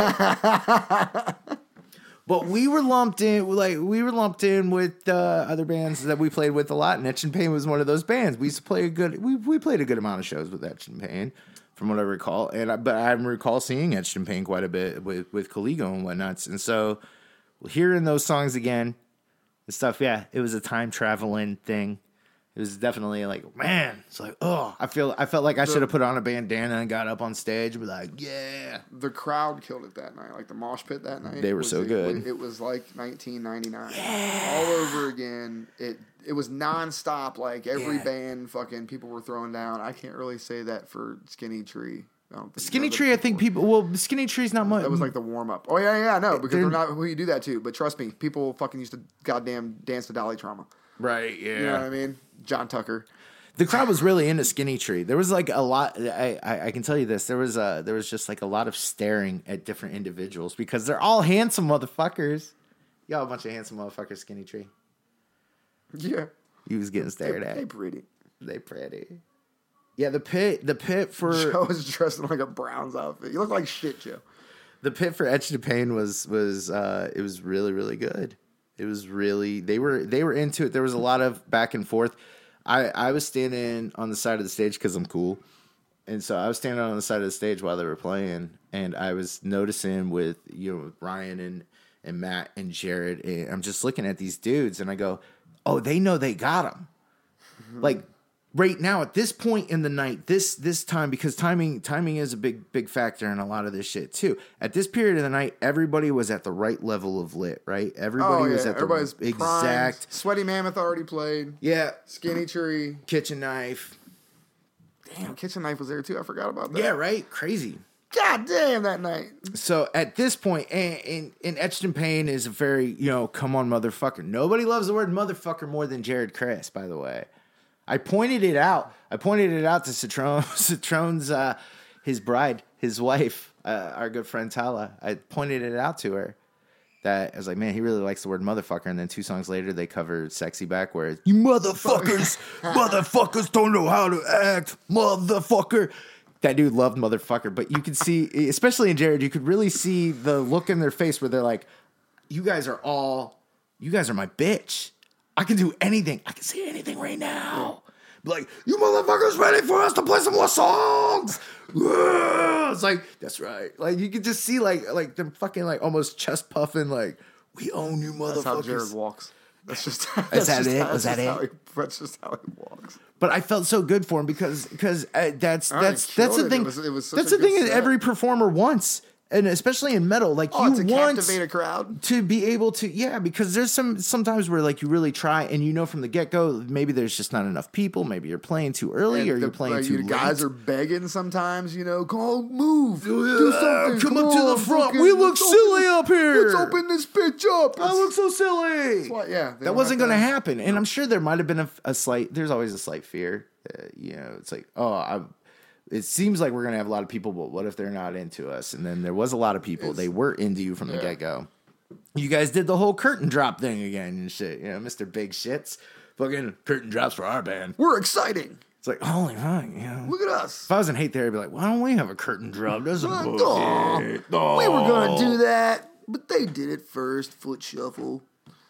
guy. But we were lumped in with other bands that we played with a lot, and Etch and Pain was one of those bands. We used to play we played a good amount of shows with Etch and Pain, from what I recall. But I recall seeing Etch and Pain quite a bit with Caligo and whatnots. And so hearing those songs again and stuff, yeah, it was a time traveling thing. It was definitely like, man, it's like, oh, I felt like I should have put on a bandana and got up on stage and be like, yeah. The crowd killed it that night, like the mosh pit that night. They were so good. It was like 1999, all over again. It was nonstop. Like every band, fucking people were throwing down. I can't really say that for Skinny Tree. Skinny Tree, I think Skinny Tree's not much. That was like the warm up. Oh yeah, no, because they're not who you do that to. But trust me, people fucking used to goddamn dance to Dolly Trauma. Right, yeah. You know what I mean? John Tucker. The crowd was really into Skinny Tree. There was like a lot. I can tell you this. There was just like a lot of staring at different individuals because they're all handsome motherfuckers. Y'all a bunch of handsome motherfuckers, Skinny Tree. Yeah. He was getting stared at. They pretty. Yeah, the pit for Joe was dressed in like a Browns outfit. You look like shit, Joe. The pit for Etch and Pain was it was really, really good. It was really they were into it. There was a lot of back and forth. I was standing on the side of the stage because I'm cool, and so I was standing on the side of the stage while they were playing, and I was noticing with Ryan and Matt and Jared, and I'm just looking at these dudes, and I go, oh, they know they got them, like. Right now, at this point in the night, this time, because timing is a big factor in a lot of this shit too. At this period of the night, everybody was at the right level of lit, right? Everybody was at Everybody's the exact. Primed. Sweaty Mammoth already played. Yeah, Skinny Tree, Kitchen Knife. Damn, Kitchen Knife was there too. I forgot about that. Yeah, right. Crazy. God damn, that night. So at this point, and Etched in Pain is a very come on motherfucker. Nobody loves the word motherfucker more than Jared Chris, by the way. I pointed it out. To Citrone's his bride, his wife, our good friend Tala. I pointed it out to her that I was like, man, he really likes the word motherfucker. And then 2 songs later, they covered Sexy Back, where it's, you motherfuckers, motherfuckers don't know how to act, motherfucker. That dude loved motherfucker. But you could see, especially in Jared, you could really see the look in their face where they're like, you guys are my bitch. I can do anything. I can say anything right now. Be like, you motherfuckers ready for us to play some more songs? It's like, that's right. Like, you could just see like them fucking like almost chest puffing like, we own you motherfuckers. That's how Jared walks. That's just That's how he walks. But I felt so good for him because that's the thing. It was that's the thing that every performer wants. And especially in metal, like you to want captivate a crowd to be able to, because there's sometimes where like you really try and from the get go, maybe there's just not enough people. Maybe you're playing too early or you're playing too late. Guys are begging sometimes, go move, do something, come up to the front. We look silly up here. Let's open this bitch up. I look so silly. Why, that wasn't going to happen, and I'm sure there might have been a slight. There's always a slight fear. It's like, it seems like we're gonna have a lot of people, but what if they're not into us? And then there was a lot of people. They were into you from the get go. You guys did the whole curtain drop thing again and shit. You know, Mr. Big Shits, fucking curtain drops for our band. We're exciting. It's like, holy fuck, you know. Look at us. If I was in Hate Theory, I'd be like, why don't we have a curtain drop? That's a bullshit. We were gonna do that, but they did it first. Foot shuffle.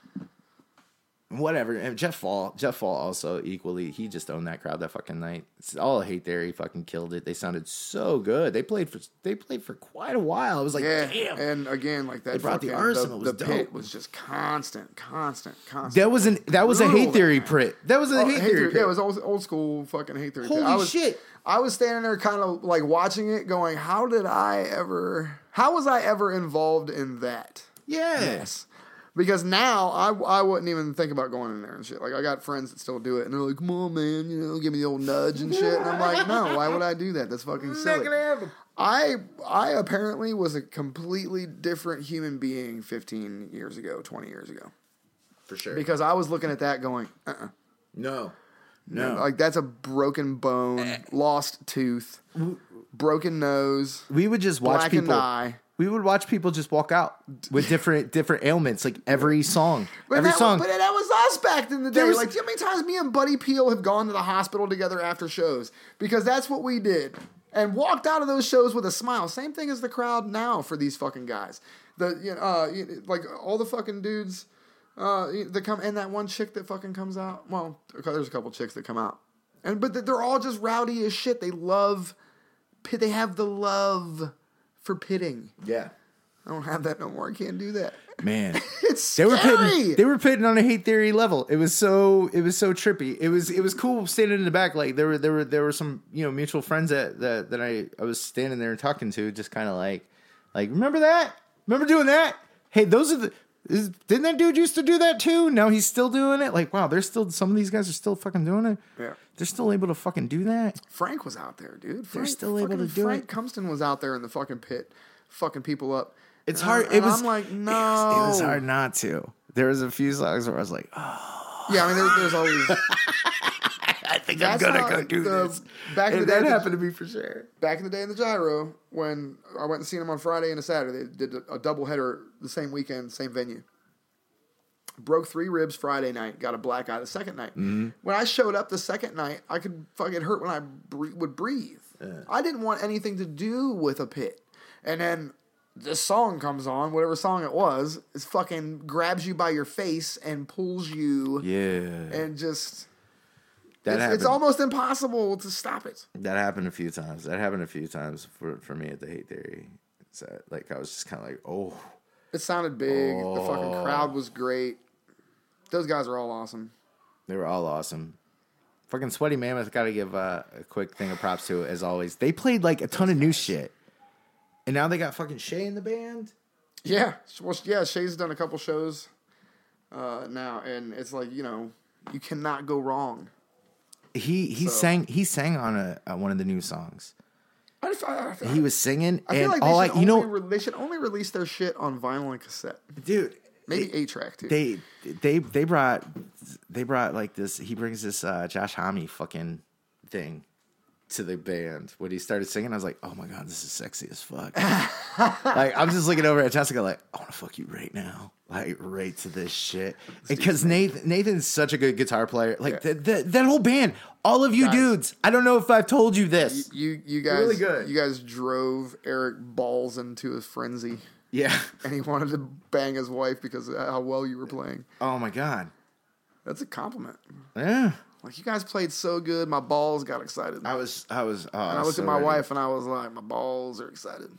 Whatever. And Jeff Fall also equally, he just owned that crowd that fucking night. It's all Hate Theory fucking killed it. They sounded so good. They played for quite a while. I was like, damn. And again, like that, they brought the arsenal. The pit was just constant. That was a Hate Theory pit. That was a Hate Theory pit. Yeah, it was old school fucking Hate Theory. Holy shit! I was standing there, kind of like watching it, going, how was I ever involved in that? Yes. Because now I wouldn't even think about going in there and shit. Like, I got friends that still do it, and they're like, come on, man, you know, give me the old nudge and shit. And I'm like, no, why would I do that? That's fucking silly. I apparently was a completely different human being 15 years ago, 20 years ago. For sure. Because I was looking at that going, No. Like, that's a broken bone, lost tooth, broken nose, we would just watch blackened people. eye. We would watch people just walk out with different ailments, like every song. But that was us back in the day. Like, how many times me and Buddy Peel have gone to the hospital together after shows? Because that's what we did. And walked out of those shows with a smile. Same thing as the crowd now for these fucking guys. Like, all the fucking dudes that come, and that one chick that fucking comes out. Well, there's a couple chicks that come out. But they're all just rowdy as shit. They have the love for pitting. Yeah. I don't have that no more. I can't do that. Man. It's scary. They were pitting on a Hate Theory level. It was so trippy. It was cool standing in the back. Like there were some, you know, mutual friends that I was standing there talking to, just kind of like remember that? Remember doing that? Hey, didn't that dude used to do that too? Now he's still doing it? Like, wow, some of these guys are still fucking doing it. Yeah. They're still able to fucking do that. Frank was out there, dude. They're still able to do Frank it. Cumston was out there in the fucking pit, fucking people up. It's hard. I'm like, no. It was hard not to. There was a few songs where I was like, oh. Yeah, I mean, there's always. I think I'm gonna go do this. Back in the day, that happened to me for sure. Back in the day in the Gyro, when I went and seen them on Friday and a Saturday, they did a doubleheader the same weekend, same venue. Broke 3 ribs Friday night, got a black eye the second night. Mm-hmm. When I showed up the second night, I could fucking hurt when I would breathe. Yeah. I didn't want anything to do with a pit. And then this song comes on, whatever song it was, it fucking grabs you by your face and pulls you. Yeah. And just... It's almost impossible to stop it. That happened a few times. For me at the Hate Theory. So, like, I was just kind of like, oh. It sounded big. Oh. The fucking crowd was great. Those guys are all awesome. They were all awesome. Fucking Sweaty Mammoth, got to give a quick thing of props to, as always. They played, like, a ton of new shit. And now they got fucking Shay in the band? Yeah. Well, yeah, Shay's done a couple shows now. And it's like, you know, you cannot go wrong. He sang on one of the new songs. He was singing, I feel and like they should only release their shit on vinyl and cassette, dude. Maybe 8-track too. They brought like this. He brings this Josh Homme fucking thing to the band. When he started singing, I was like, oh my god, this is sexy as fuck. Like, I'm just looking over at Jessica like, I want to fuck you right now, like right to this shit. Because Nathan's such a good guitar player. Like that whole band, all of you guys, dudes. I don't know if I've told you this. You guys, really good. You guys drove Eric Balls into a frenzy. Yeah, and he wanted to bang his wife because of how well you were playing. Oh my god, that's a compliment. Yeah. Like, you guys played so good, my balls got excited. I was. And I looked at my wife, and I was like, my balls are excited.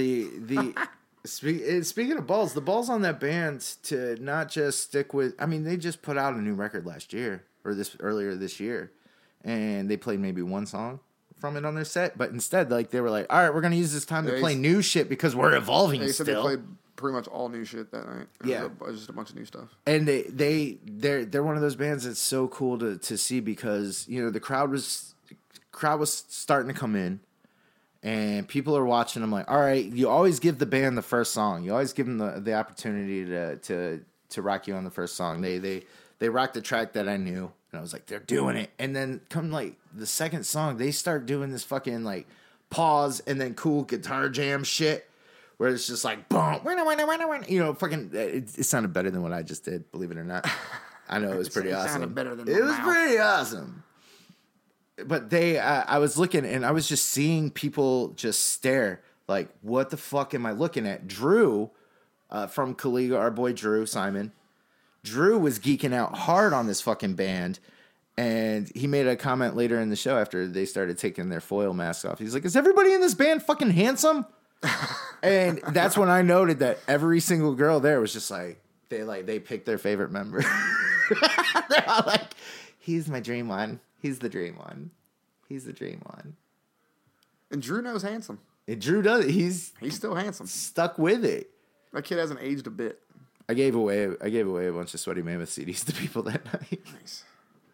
Speaking of balls, the balls on that band to not just stick with. I mean, they just put out a new record last year or earlier this year, and they played maybe one song from it on their set. But instead, like, they were like, all right, we're gonna use this time to play new shit because we're evolving. They said they played pretty much all new shit that night. It was just a bunch of new stuff. And they're one of those bands that's so cool to see because, you know, the crowd was starting to come in and people are watching them like, all right, you always give the band the first song. You always give them the opportunity to rock you on the first song. They rocked the track that I knew. And I was like, they're doing it. And then come like the second song, they start doing this fucking like pause and then cool guitar jam shit where it's just like, boom, you know, fucking, it sounded better than what I just did, believe it or not. I know it was pretty awesome. Sounded better than it was pretty awesome. But I was looking and I was just seeing people just stare like, what the fuck am I looking at? Drew from Caliga, our boy Drew Simon. Drew was geeking out hard on this fucking band, and he made a comment later in the show after they started taking their foil masks off. He's like, is everybody in this band fucking handsome? And that's when I noted that every single girl there was just like, they picked their favorite member. They're all like, he's my dream one. He's the dream one. He's the dream one. And Drew knows handsome. And Drew does. He's still handsome. Stuck with it. That kid hasn't aged a bit. I gave away a bunch of Sweaty Mammoth CDs to people that night. Nice.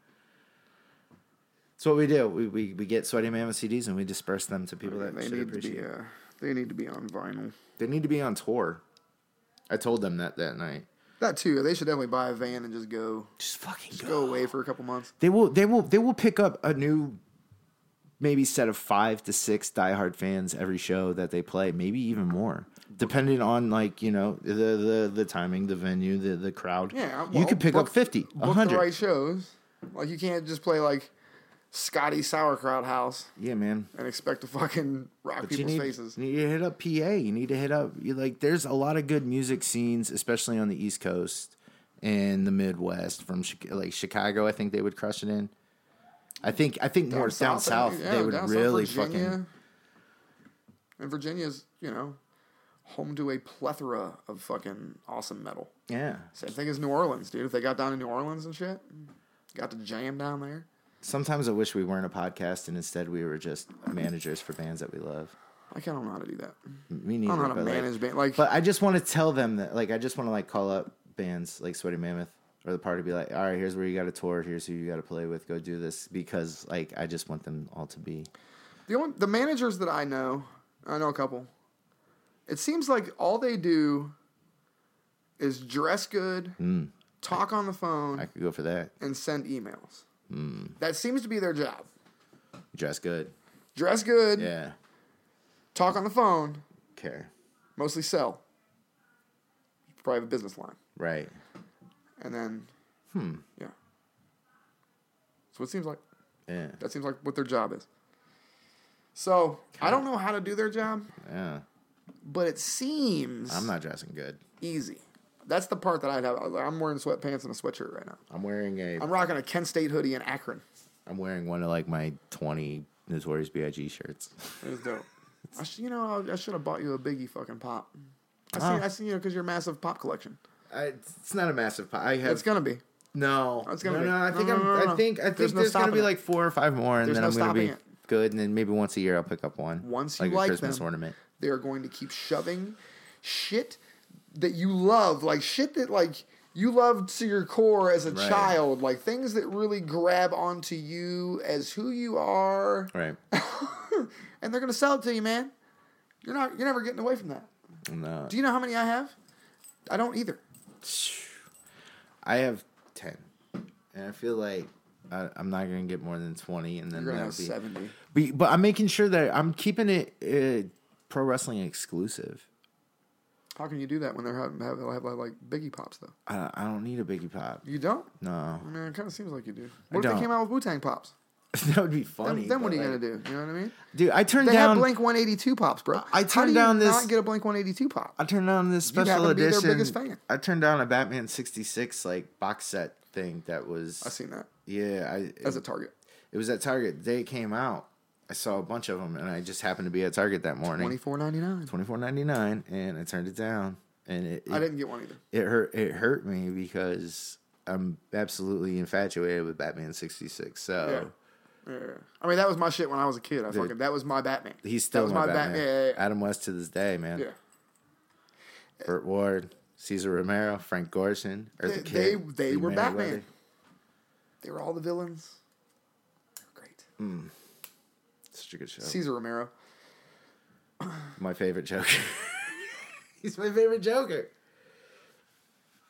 That's what we do. We get Sweaty Mammoth CDs and we disperse them to people that they should appreciate. They need to be on vinyl. They need to be on tour. I told them that night. That too. They should definitely buy a van and just go. Just fucking go away for a couple months. They will pick up a new maybe set of 5 to 6 diehard fans every show that they play, maybe even more, depending on like, you know, the timing, the venue, the crowd. Yeah, well, you could pick up 50, 100. Book the right shows. Like you can't just play like Scotty Sauerkraut House. Yeah, man. And expect to fucking rock people's faces. You need to hit up PA. You need to hit up there's a lot of good music scenes, especially on the East Coast and the Midwest. From like Chicago, I think they would crush it in. I think more down south they would really fucking. And Virginia's, you know, home to a plethora of fucking awesome metal. Yeah. Same thing as New Orleans, dude. If they got down to New Orleans and shit, got to jam down there. Sometimes I wish we weren't a podcast and instead we were just managers for bands that we love. I don't know how to do that. Me neither. I don't know how to manage band. Like, but I just want to tell them that, like, I just want to like call up bands like Sweaty Mammoth or the party, be like, all right, here's where you got to tour. Here's who you got to play with. Go do this, because like I just want them all to be. The managers that I know a couple. It seems like all they do is dress good, talk on the phone. I could go for that. And send emails. That seems to be their job. Dress good. Dress good. Yeah. Talk on the phone. Care. Mostly sell. Probably have a business line. Right. And then, yeah. So it seems like. Yeah. That seems like what their job is. So, I don't know how to do their job. Yeah. But it seems. I'm not dressing good. Easy. That's the part that I'd have. I'm wearing sweatpants and a sweatshirt right now. I'm rocking a Kent State hoodie in Akron. I'm wearing one of like my 20 Notorious B.I.G. shirts. It was dope. I should have bought you a Biggie fucking pop. I seen because your massive pop collection. It's not a massive pop. It's gonna be. No. It's gonna be. No, I think there's gonna be like 4 or 5 more, and then I'm gonna be good. And then maybe once a year I'll pick up one. Once you like a Christmas them, ornament. They're going to keep shoving shit that you love, like shit that like you loved to your core as a child, like things that really grab onto you as who you are. Right. And they're gonna sell it to you, man. You're never getting away from that. No. Do you know how many I have? I don't either. I have 10, and I feel like I'm not gonna get more than 20, and then you're gonna have 70. But I'm making sure that I'm keeping it pro wrestling exclusive. How can you do that when they'll have like Biggie Pops though? I don't need a Biggie Pop. You don't? No. I mean, it kind of seems like you do. What if they came out with Wu-Tang Pops? That would be funny. Then what are you gonna do? You know what I mean? Dude, I turned down. They have Blink 182 Pops, bro. I turned down this. Not get a Blink 182 Pop. I turned down this special edition. You happen to be their edition. biggest fan. I turned down a Batman 66 like box set thing that was. I seen that. Yeah, as a Target. It was at Target. The day it came out, I saw a bunch of them, and I just happened to be at Target that morning. $24.99. $24.99, and I turned it down. And I didn't get one either. It hurt me because I'm absolutely infatuated with Batman 66. So. Yeah. I mean, that was my shit when I was a kid. That was my Batman. He's still my Batman. Yeah. Adam West to this day, man. Yeah. Burt Ward, Cesar Romero, Frank Gorshin, Eartha Kitt. They were Batman. They were all the villains. They were great. Such a good show. Cesar Romero. My favorite Joker. He's my favorite Joker.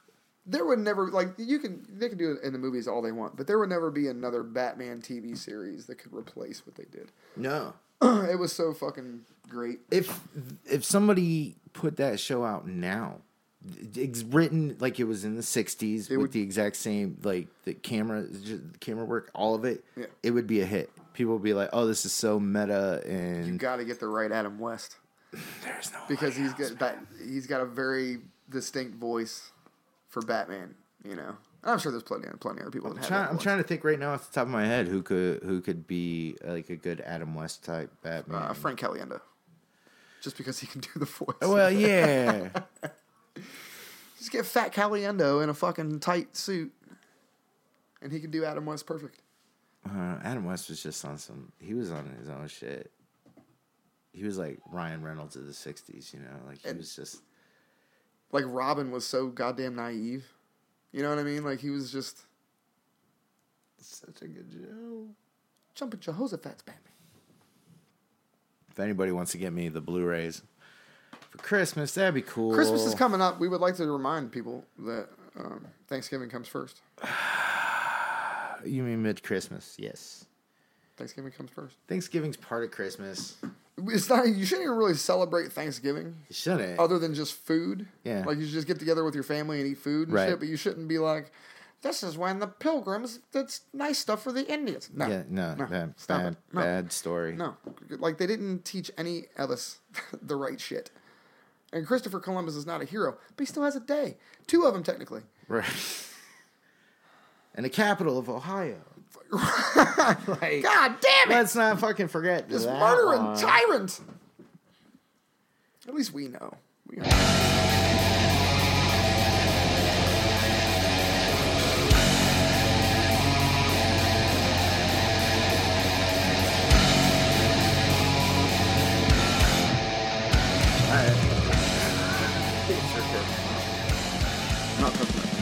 there would never they can do it in the movies all they want, but there would never be another Batman TV series that could replace what they did. No. It was so fucking great. If somebody put that show out now, it's written like it was in the 60s with the exact same the camera work, all of it, it would be a hit. People would be like, "Oh, this is so meta," and you got to get the right Adam West. There's no because he's got a very distinct voice for Batman. You know, I'm sure there's plenty of other people that have. I'm trying to think right now off the top of my head who could be like a good Adam West type Batman. Frank Caliendo, just because he can do the voice. Well, yeah. Just get Fat Caliendo in a fucking tight suit, and he can do Adam West perfect. Adam West was just on he was on his own shit. He was like Ryan Reynolds of the 60s, you know? Like, he was just... Like, Robin was so goddamn naive. You know what I mean? Like, he was just... Such a good Joe. Jumping Jehoshaphat's Batman. If anybody wants to get me the Blu-rays for Christmas, that'd be cool. Christmas is coming up. We would like to remind people that Thanksgiving comes first. You mean mid-Christmas? Yes. Thanksgiving comes first. Thanksgiving's part of Christmas. It's not. You shouldn't even really celebrate Thanksgiving. You shouldn't. Other than just food. Yeah. Like, you should just get together with your family and eat food and shit, but you shouldn't be like, this is when the Pilgrims, that's nice stuff for the Indians. No. Yeah, no. Bad story. No. Like, they didn't teach any of us the right shit. And Christopher Columbus is not a hero, but he still has a day. 2 of them, technically. Right. And the capital of Ohio. Like, God damn it! Let's not fucking forget this murdering tyrant. At least we know. Not touching it.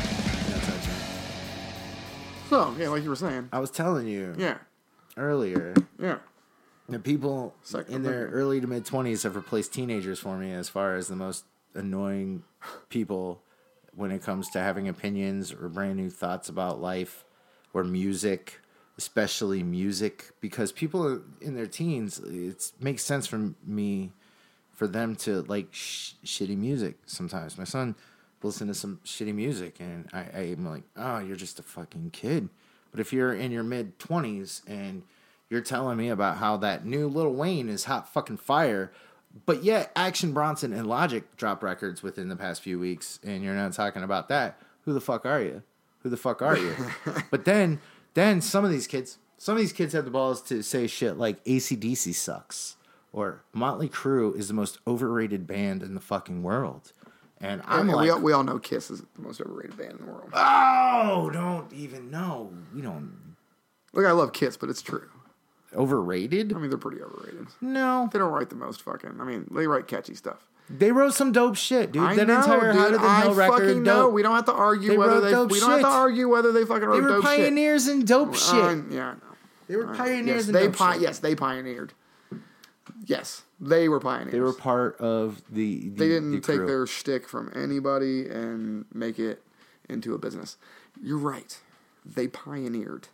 So, yeah, like you were saying. I was telling you. Yeah. Earlier. Yeah. The people in their early to mid 20s have replaced teenagers for me as far as the most annoying people when it comes to having opinions or brand new thoughts about life or music, especially music, because people in their teens, it makes sense for them to like shitty music sometimes. My son listen to some shitty music, and I'm like, oh, you're just a fucking kid. But if you're in your mid-20s and you're telling me about how that new Lil Wayne is hot fucking fire, but yet Action Bronson and Logic dropped records within the past few weeks, and you're not talking about that, who the fuck are you? Who the fuck are you? But then some of these kids have the balls to say shit like AC/DC sucks, or Motley Crue is the most overrated band in the fucking world. And we all know Kiss is the most overrated band in the world. Oh, don't even know. We don't. Look, I love Kiss, but it's true. Overrated? I mean, they're pretty overrated. No. They don't write the most fucking... I mean, they write catchy stuff. They wrote some dope shit, dude. I that know, entire dude. How Did They Know record, fucking know. dope. We don't have to argue whether they... We don't have to argue whether they fucking wrote dope shit. They were pioneers in dope shit. Yeah, I know. They were pioneers in dope shit. Yes, they pioneered. Yes, they were pioneers. They were part of the They didn't take crew. their shtick from anybody and make it into a business. You're right. They pioneered.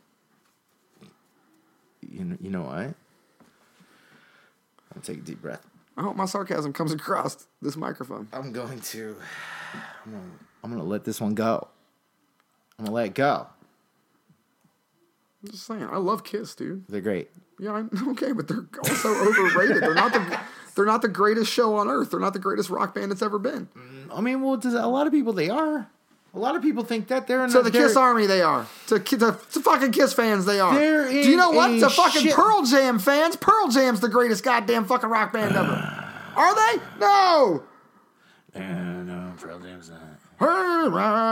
You know what? I'll take a deep breath. I hope my sarcasm comes across this microphone. I'm going to let this one go. I'm gonna let it go. I'm just saying, I love Kiss, dude. They're great. Yeah, okay, but they're also overrated. They're not the greatest show on earth. They're not the greatest rock band that's ever been. I mean, well, a lot of people they are. A lot of people think that they're in the Kiss Army. They are to fucking Kiss fans. They are. They're Do you know what? To fucking shit. Pearl Jam fans. Pearl Jam's the greatest goddamn fucking rock band ever. Are they? No. No, Pearl Jam's not. All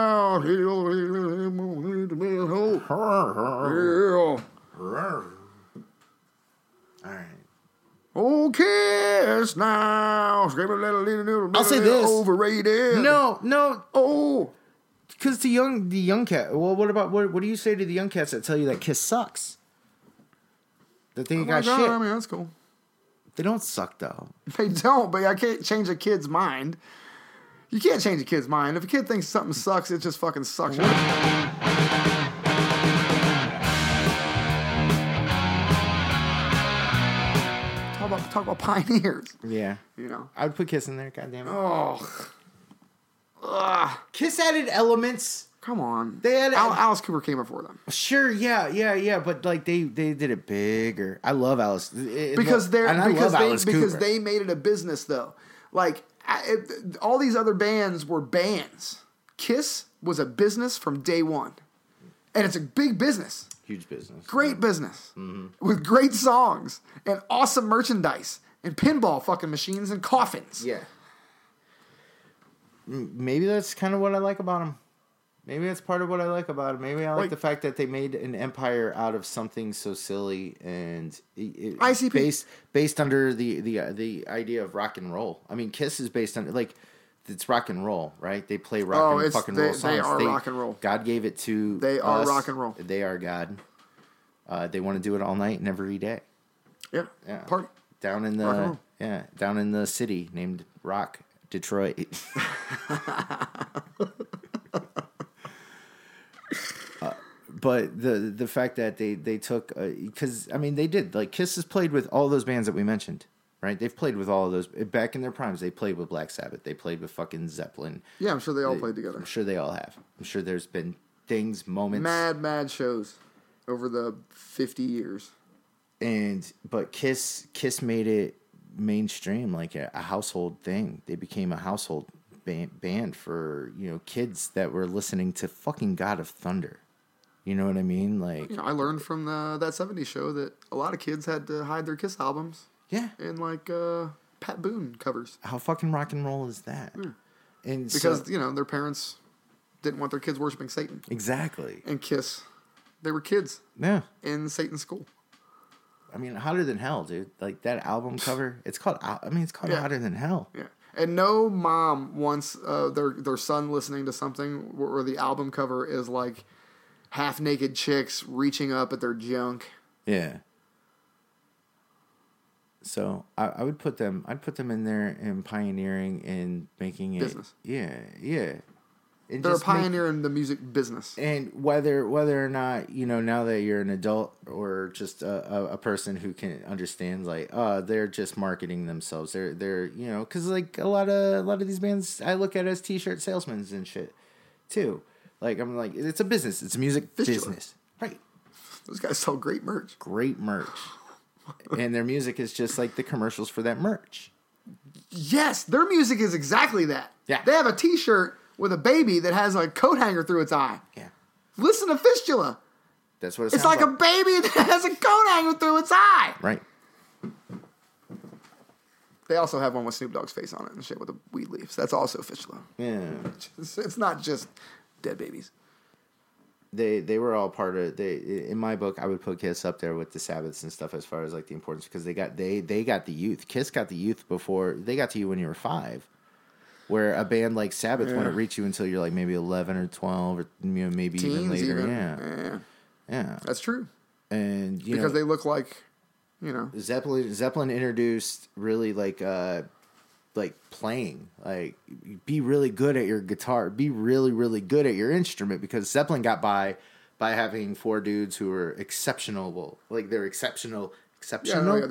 right. Oh, Kiss now. I'll say this. Overrated. No. Oh. Because the young cat. Well, what do you say to the young cats that tell you that Kiss sucks? That they got shit. I mean, that's cool. They don't suck though. They don't, but I can't change a kid's mind. You can't change a kid's mind. If a kid thinks something sucks, it just fucking sucks. Talk about pioneers. Yeah. You know. I would put Kiss in there, goddammit. Oh. Ugh. Kiss added elements. Come on. They had Alice Cooper came before them. Sure, yeah, but like they did it bigger. I love Alice because they made it a business though. Like all these other bands were bands. Kiss was a business from day one, and it's a big business. Huge business. Great business. Mm-hmm. With great songs and awesome merchandise and pinball fucking machines and coffins. Yeah. Maybe that's kind of what I like about them. Maybe that's part of what I like about it. Maybe I like the fact that they made an empire out of something so silly and based under the idea of rock and roll. I mean, Kiss is based on it's rock and roll, right? They play rock and fucking roll songs. They are rock and roll. God gave it to They are rock and roll. They are God. They want to do it all night and every day. Yeah. Party. Down in the city named Rock, Detroit. But the fact that they took because I mean they did like Kiss has played with all those bands that we mentioned, right? They've played with all of those back in their primes. They played with Black Sabbath. They played with fucking Zeppelin. Yeah, I'm sure they all played together. I'm sure they all have. I'm sure there's been moments, mad shows over the 50 years. But Kiss made it mainstream, like a household thing. They became a household band for kids that were listening to fucking God of Thunder. You know what I mean? Like I learned from that 70s show that a lot of kids had to hide their Kiss albums. Yeah. And Pat Boone covers. How fucking rock and roll is that? Yeah. And because their parents didn't want their kids worshiping Satan. Exactly. And Kiss, they were kids. Yeah. In Satan's school. I mean, Hotter Than Hell, dude. Like that album cover, it's called Hotter Than Hell. Yeah. And no mom wants their son listening to something where the album cover is like half-naked chicks reaching up at their junk. Yeah. So I would put them. I'd put them in there in pioneering and making it business. Yeah. And they're a pioneer in the music business. And whether or not now that you're an adult or just a person who can understand, like, they're just marketing themselves. They're because like a lot of these bands I look at as t-shirt salesmen and shit too. Like I'm like it's a business. It's a music business, right? Those guys sell great merch. And their music is just like the commercials for that merch. Yes, their music is exactly that. Yeah. They have a t-shirt with a baby that has a coat hanger through its eye. Yeah. Listen to Fistula. That's what it's like a baby that has a coat hanger through its eye. Right. They also have one with Snoop Dogg's face on it and shit with the weed leaves. That's also Fistula. Yeah. It's not just dead babies. They were all part of in my book. I would put Kiss up there with the Sabbaths and stuff as far as like the importance because they got the youth. Kiss got the youth before they got to you when you were 5. Where a band like Sabbath wouldn't reach you until you're like maybe 11 or 12 or maybe teens even later. Yeah, that's true. And because they look like Zeppelin introduced really like playing, like be really good at your guitar, be really, really good at your instrument because Zeppelin got by having 4 dudes who were exceptional. Like they're exceptional. Exceptionally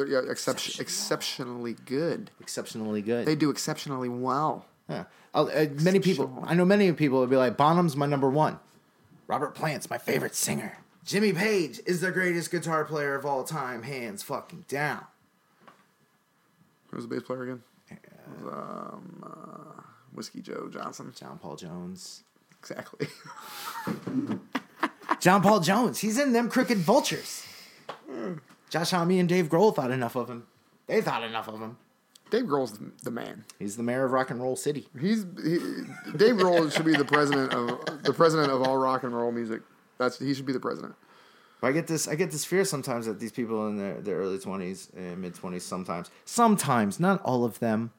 good. Exceptionally good. They do exceptionally well. Yeah. I know many people would be like, Bonham's my number 1. Robert Plant's my favorite singer. Jimmy Page is the greatest guitar player of all time. Hands fucking down. Who's the bass player again? Whiskey Joe Johnson. John Paul Jones. Exactly. John Paul Jones. He's in them Crooked Vultures. Josh Homme and Dave Grohl thought enough of him. They thought enough of him. Dave Grohl's the man. He's the mayor of Rock and Roll City. Dave Grohl should be the president of all rock and roll music. He should be the president. I get this fear sometimes that these people in their early 20s and mid 20s sometimes, not all of them,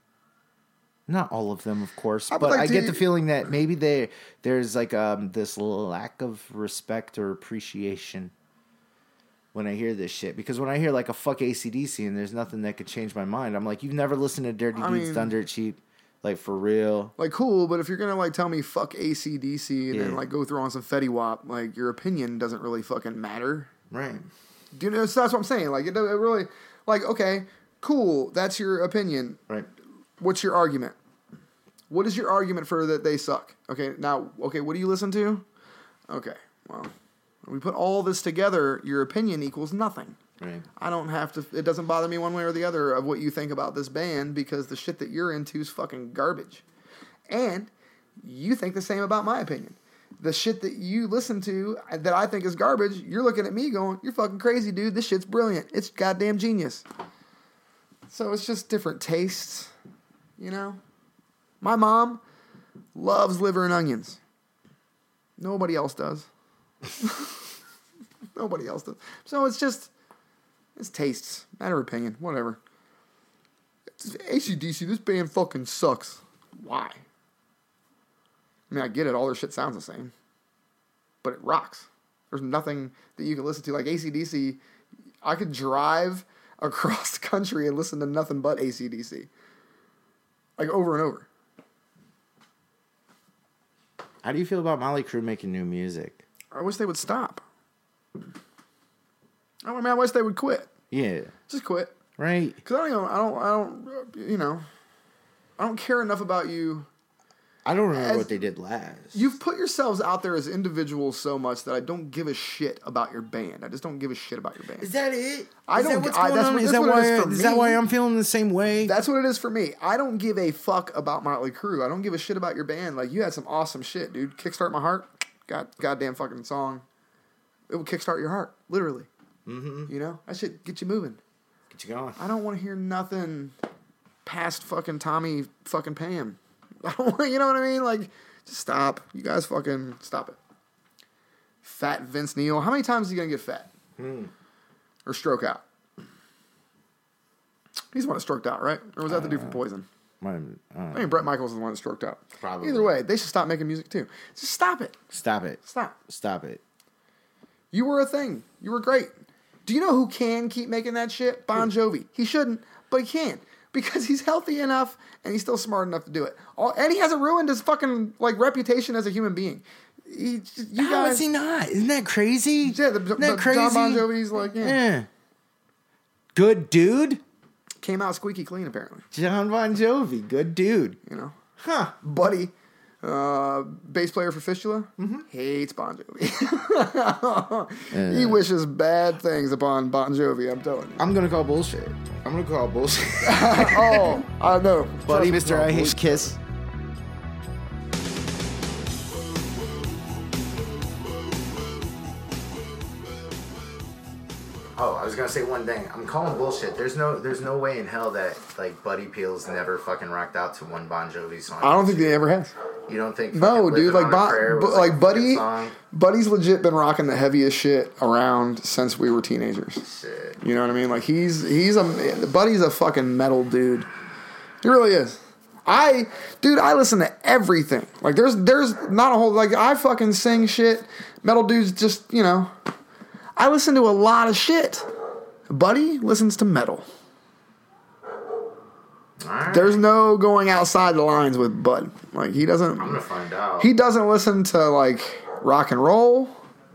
of course, but I get the feeling that maybe there's like this lack of respect or appreciation when I hear this shit. Because when I hear like a fuck AC/DC and there's nothing that could change my mind, I'm like, you've never listened to Dirty Deeds Done Dirt Cheap. Like, for real. Like, cool, but if you're gonna like tell me fuck AC/DC and then like go throw on some Fetty Wap, like your opinion doesn't really fucking matter. Right. Do you know? So that's what I'm saying. Like, it really, like, okay, cool, that's your opinion. Right. What's your argument? What is your argument for that they suck? Okay, now, okay, what do you listen to? Okay, well, when we put all this together, your opinion equals nothing. Right. I don't have to, it doesn't bother me one way or the other of what you think about this band because the shit that you're into is fucking garbage. And you think the same about my opinion. The shit that you listen to that I think is garbage, you're looking at me going, you're fucking crazy, dude. This shit's brilliant. It's goddamn genius. So it's just different tastes, you know? My mom loves liver and onions. Nobody else does. Nobody else does. So it's tastes. Matter of opinion. Whatever. It's AC/DC, this band fucking sucks. Why? I mean, I get it. All their shit sounds the same. But it rocks. There's nothing that you can listen to. Like AC/DC, I could drive across the country and listen to nothing but AC/DC. Like over and over. How do you feel about Motley Crue making new music? I wish they would stop. I mean, I wish they would quit. Yeah. Just quit. Right. Because I don't care enough about you. I don't remember what they did last. You've put yourselves out there as individuals so much that I don't give a shit about your band. I just don't give a shit about your band. Is that it? Is that why I'm feeling the same way? That's what it is for me. I don't give a fuck about Motley Crue. I don't give a shit about your band. Like, you had some awesome shit, dude. Kickstart My Heart. Goddamn fucking song. It will kickstart your heart. Literally. Mm-hmm. You know? That shit get you moving. Get you going. I don't want to hear nothing past fucking Tommy fucking Pam. I don't want, you know what I mean? Like, just stop. You guys fucking stop it. Fat Vince Neil. How many times is he going to get fat? Or stroke out? He's the one that stroked out, right? Or was that the dude from Poison? I mean, Bret Michaels is the one that stroked out. Probably. Either way, they should stop making music too. Just stop it. Stop it. Stop it. You were a thing. You were great. Do you know who can keep making that shit? Bon Jovi. He shouldn't, but he can. Because he's healthy enough and he's still smart enough to do it. And he hasn't ruined his fucking like reputation as a human being. How is he not? Isn't that crazy? Yeah, Isn't that crazy? John Bon Jovi's like, yeah. Good dude. Came out squeaky clean, apparently. John Bon Jovi, good dude. You know? Huh. Buddy, bass player for Fistula, hates Bon Jovi. He wishes bad things upon Bon Jovi, I'm telling you. I'm going to call bullshit. Oh, I know. Buddy, Mr. I Hate Kiss. Oh, I was gonna say one thing. I'm calling bullshit. There's no way in hell that like Buddy Peel's never fucking rocked out to one Bon Jovi song. I don't think they ever has. You don't think? No, dude. Like Buddy's legit been rocking the heaviest shit around since we were teenagers. Shit. You know what I mean? Like Buddy's a fucking metal dude. He really is. I listen to everything. Like there's not a whole like I fucking sing shit. Metal dudes just I listen to a lot of shit. Buddy listens to metal. Right. There's no going outside the lines with Bud. Like he doesn't. I'm gonna find out. He doesn't listen to like rock and roll.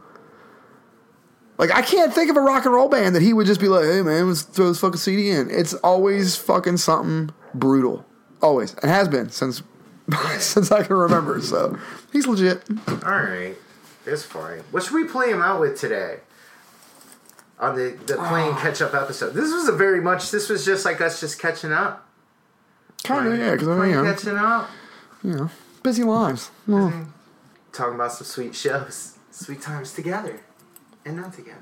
Like I can't think of a rock and roll band that he would just be like, "Hey man, let's throw this fucking CD in." It's always fucking something brutal. Always. It has been since I can remember. So he's legit. All right, it's fine. What should we play him out with today? On the playing catch up episode. This was just like us just catching up. Kind of, yeah, because catching up. Busy lives. Well, talking about some sweet shows, sweet times together, and not together.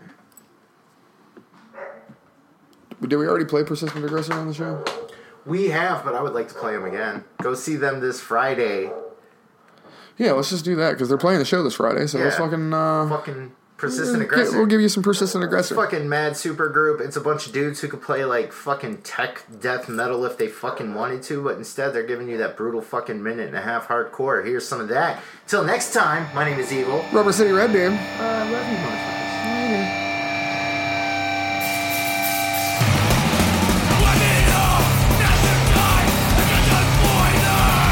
Did we already play Persistent Aggressor on the show? We have, but I would like to play them again. Go see them this Friday. Yeah, let's just do that because they're playing the show this Friday. So let's fucking Persistent Aggressor. We'll give you some Persistent Aggressor. Fucking mad super group. It's a bunch of dudes who could play like fucking tech death metal if they fucking wanted to, but instead they're giving you that brutal fucking minute and a half hardcore. Here's some of that. Till next time, my name is Evil. Rubber City Redbeard. I love you, motherfuckers. Let me know, never die, and just avoid us.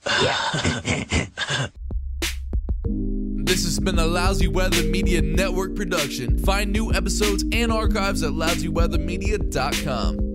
This has been a Lousy Weather Media Network production. Find new episodes and archives at lousyweathermedia.com.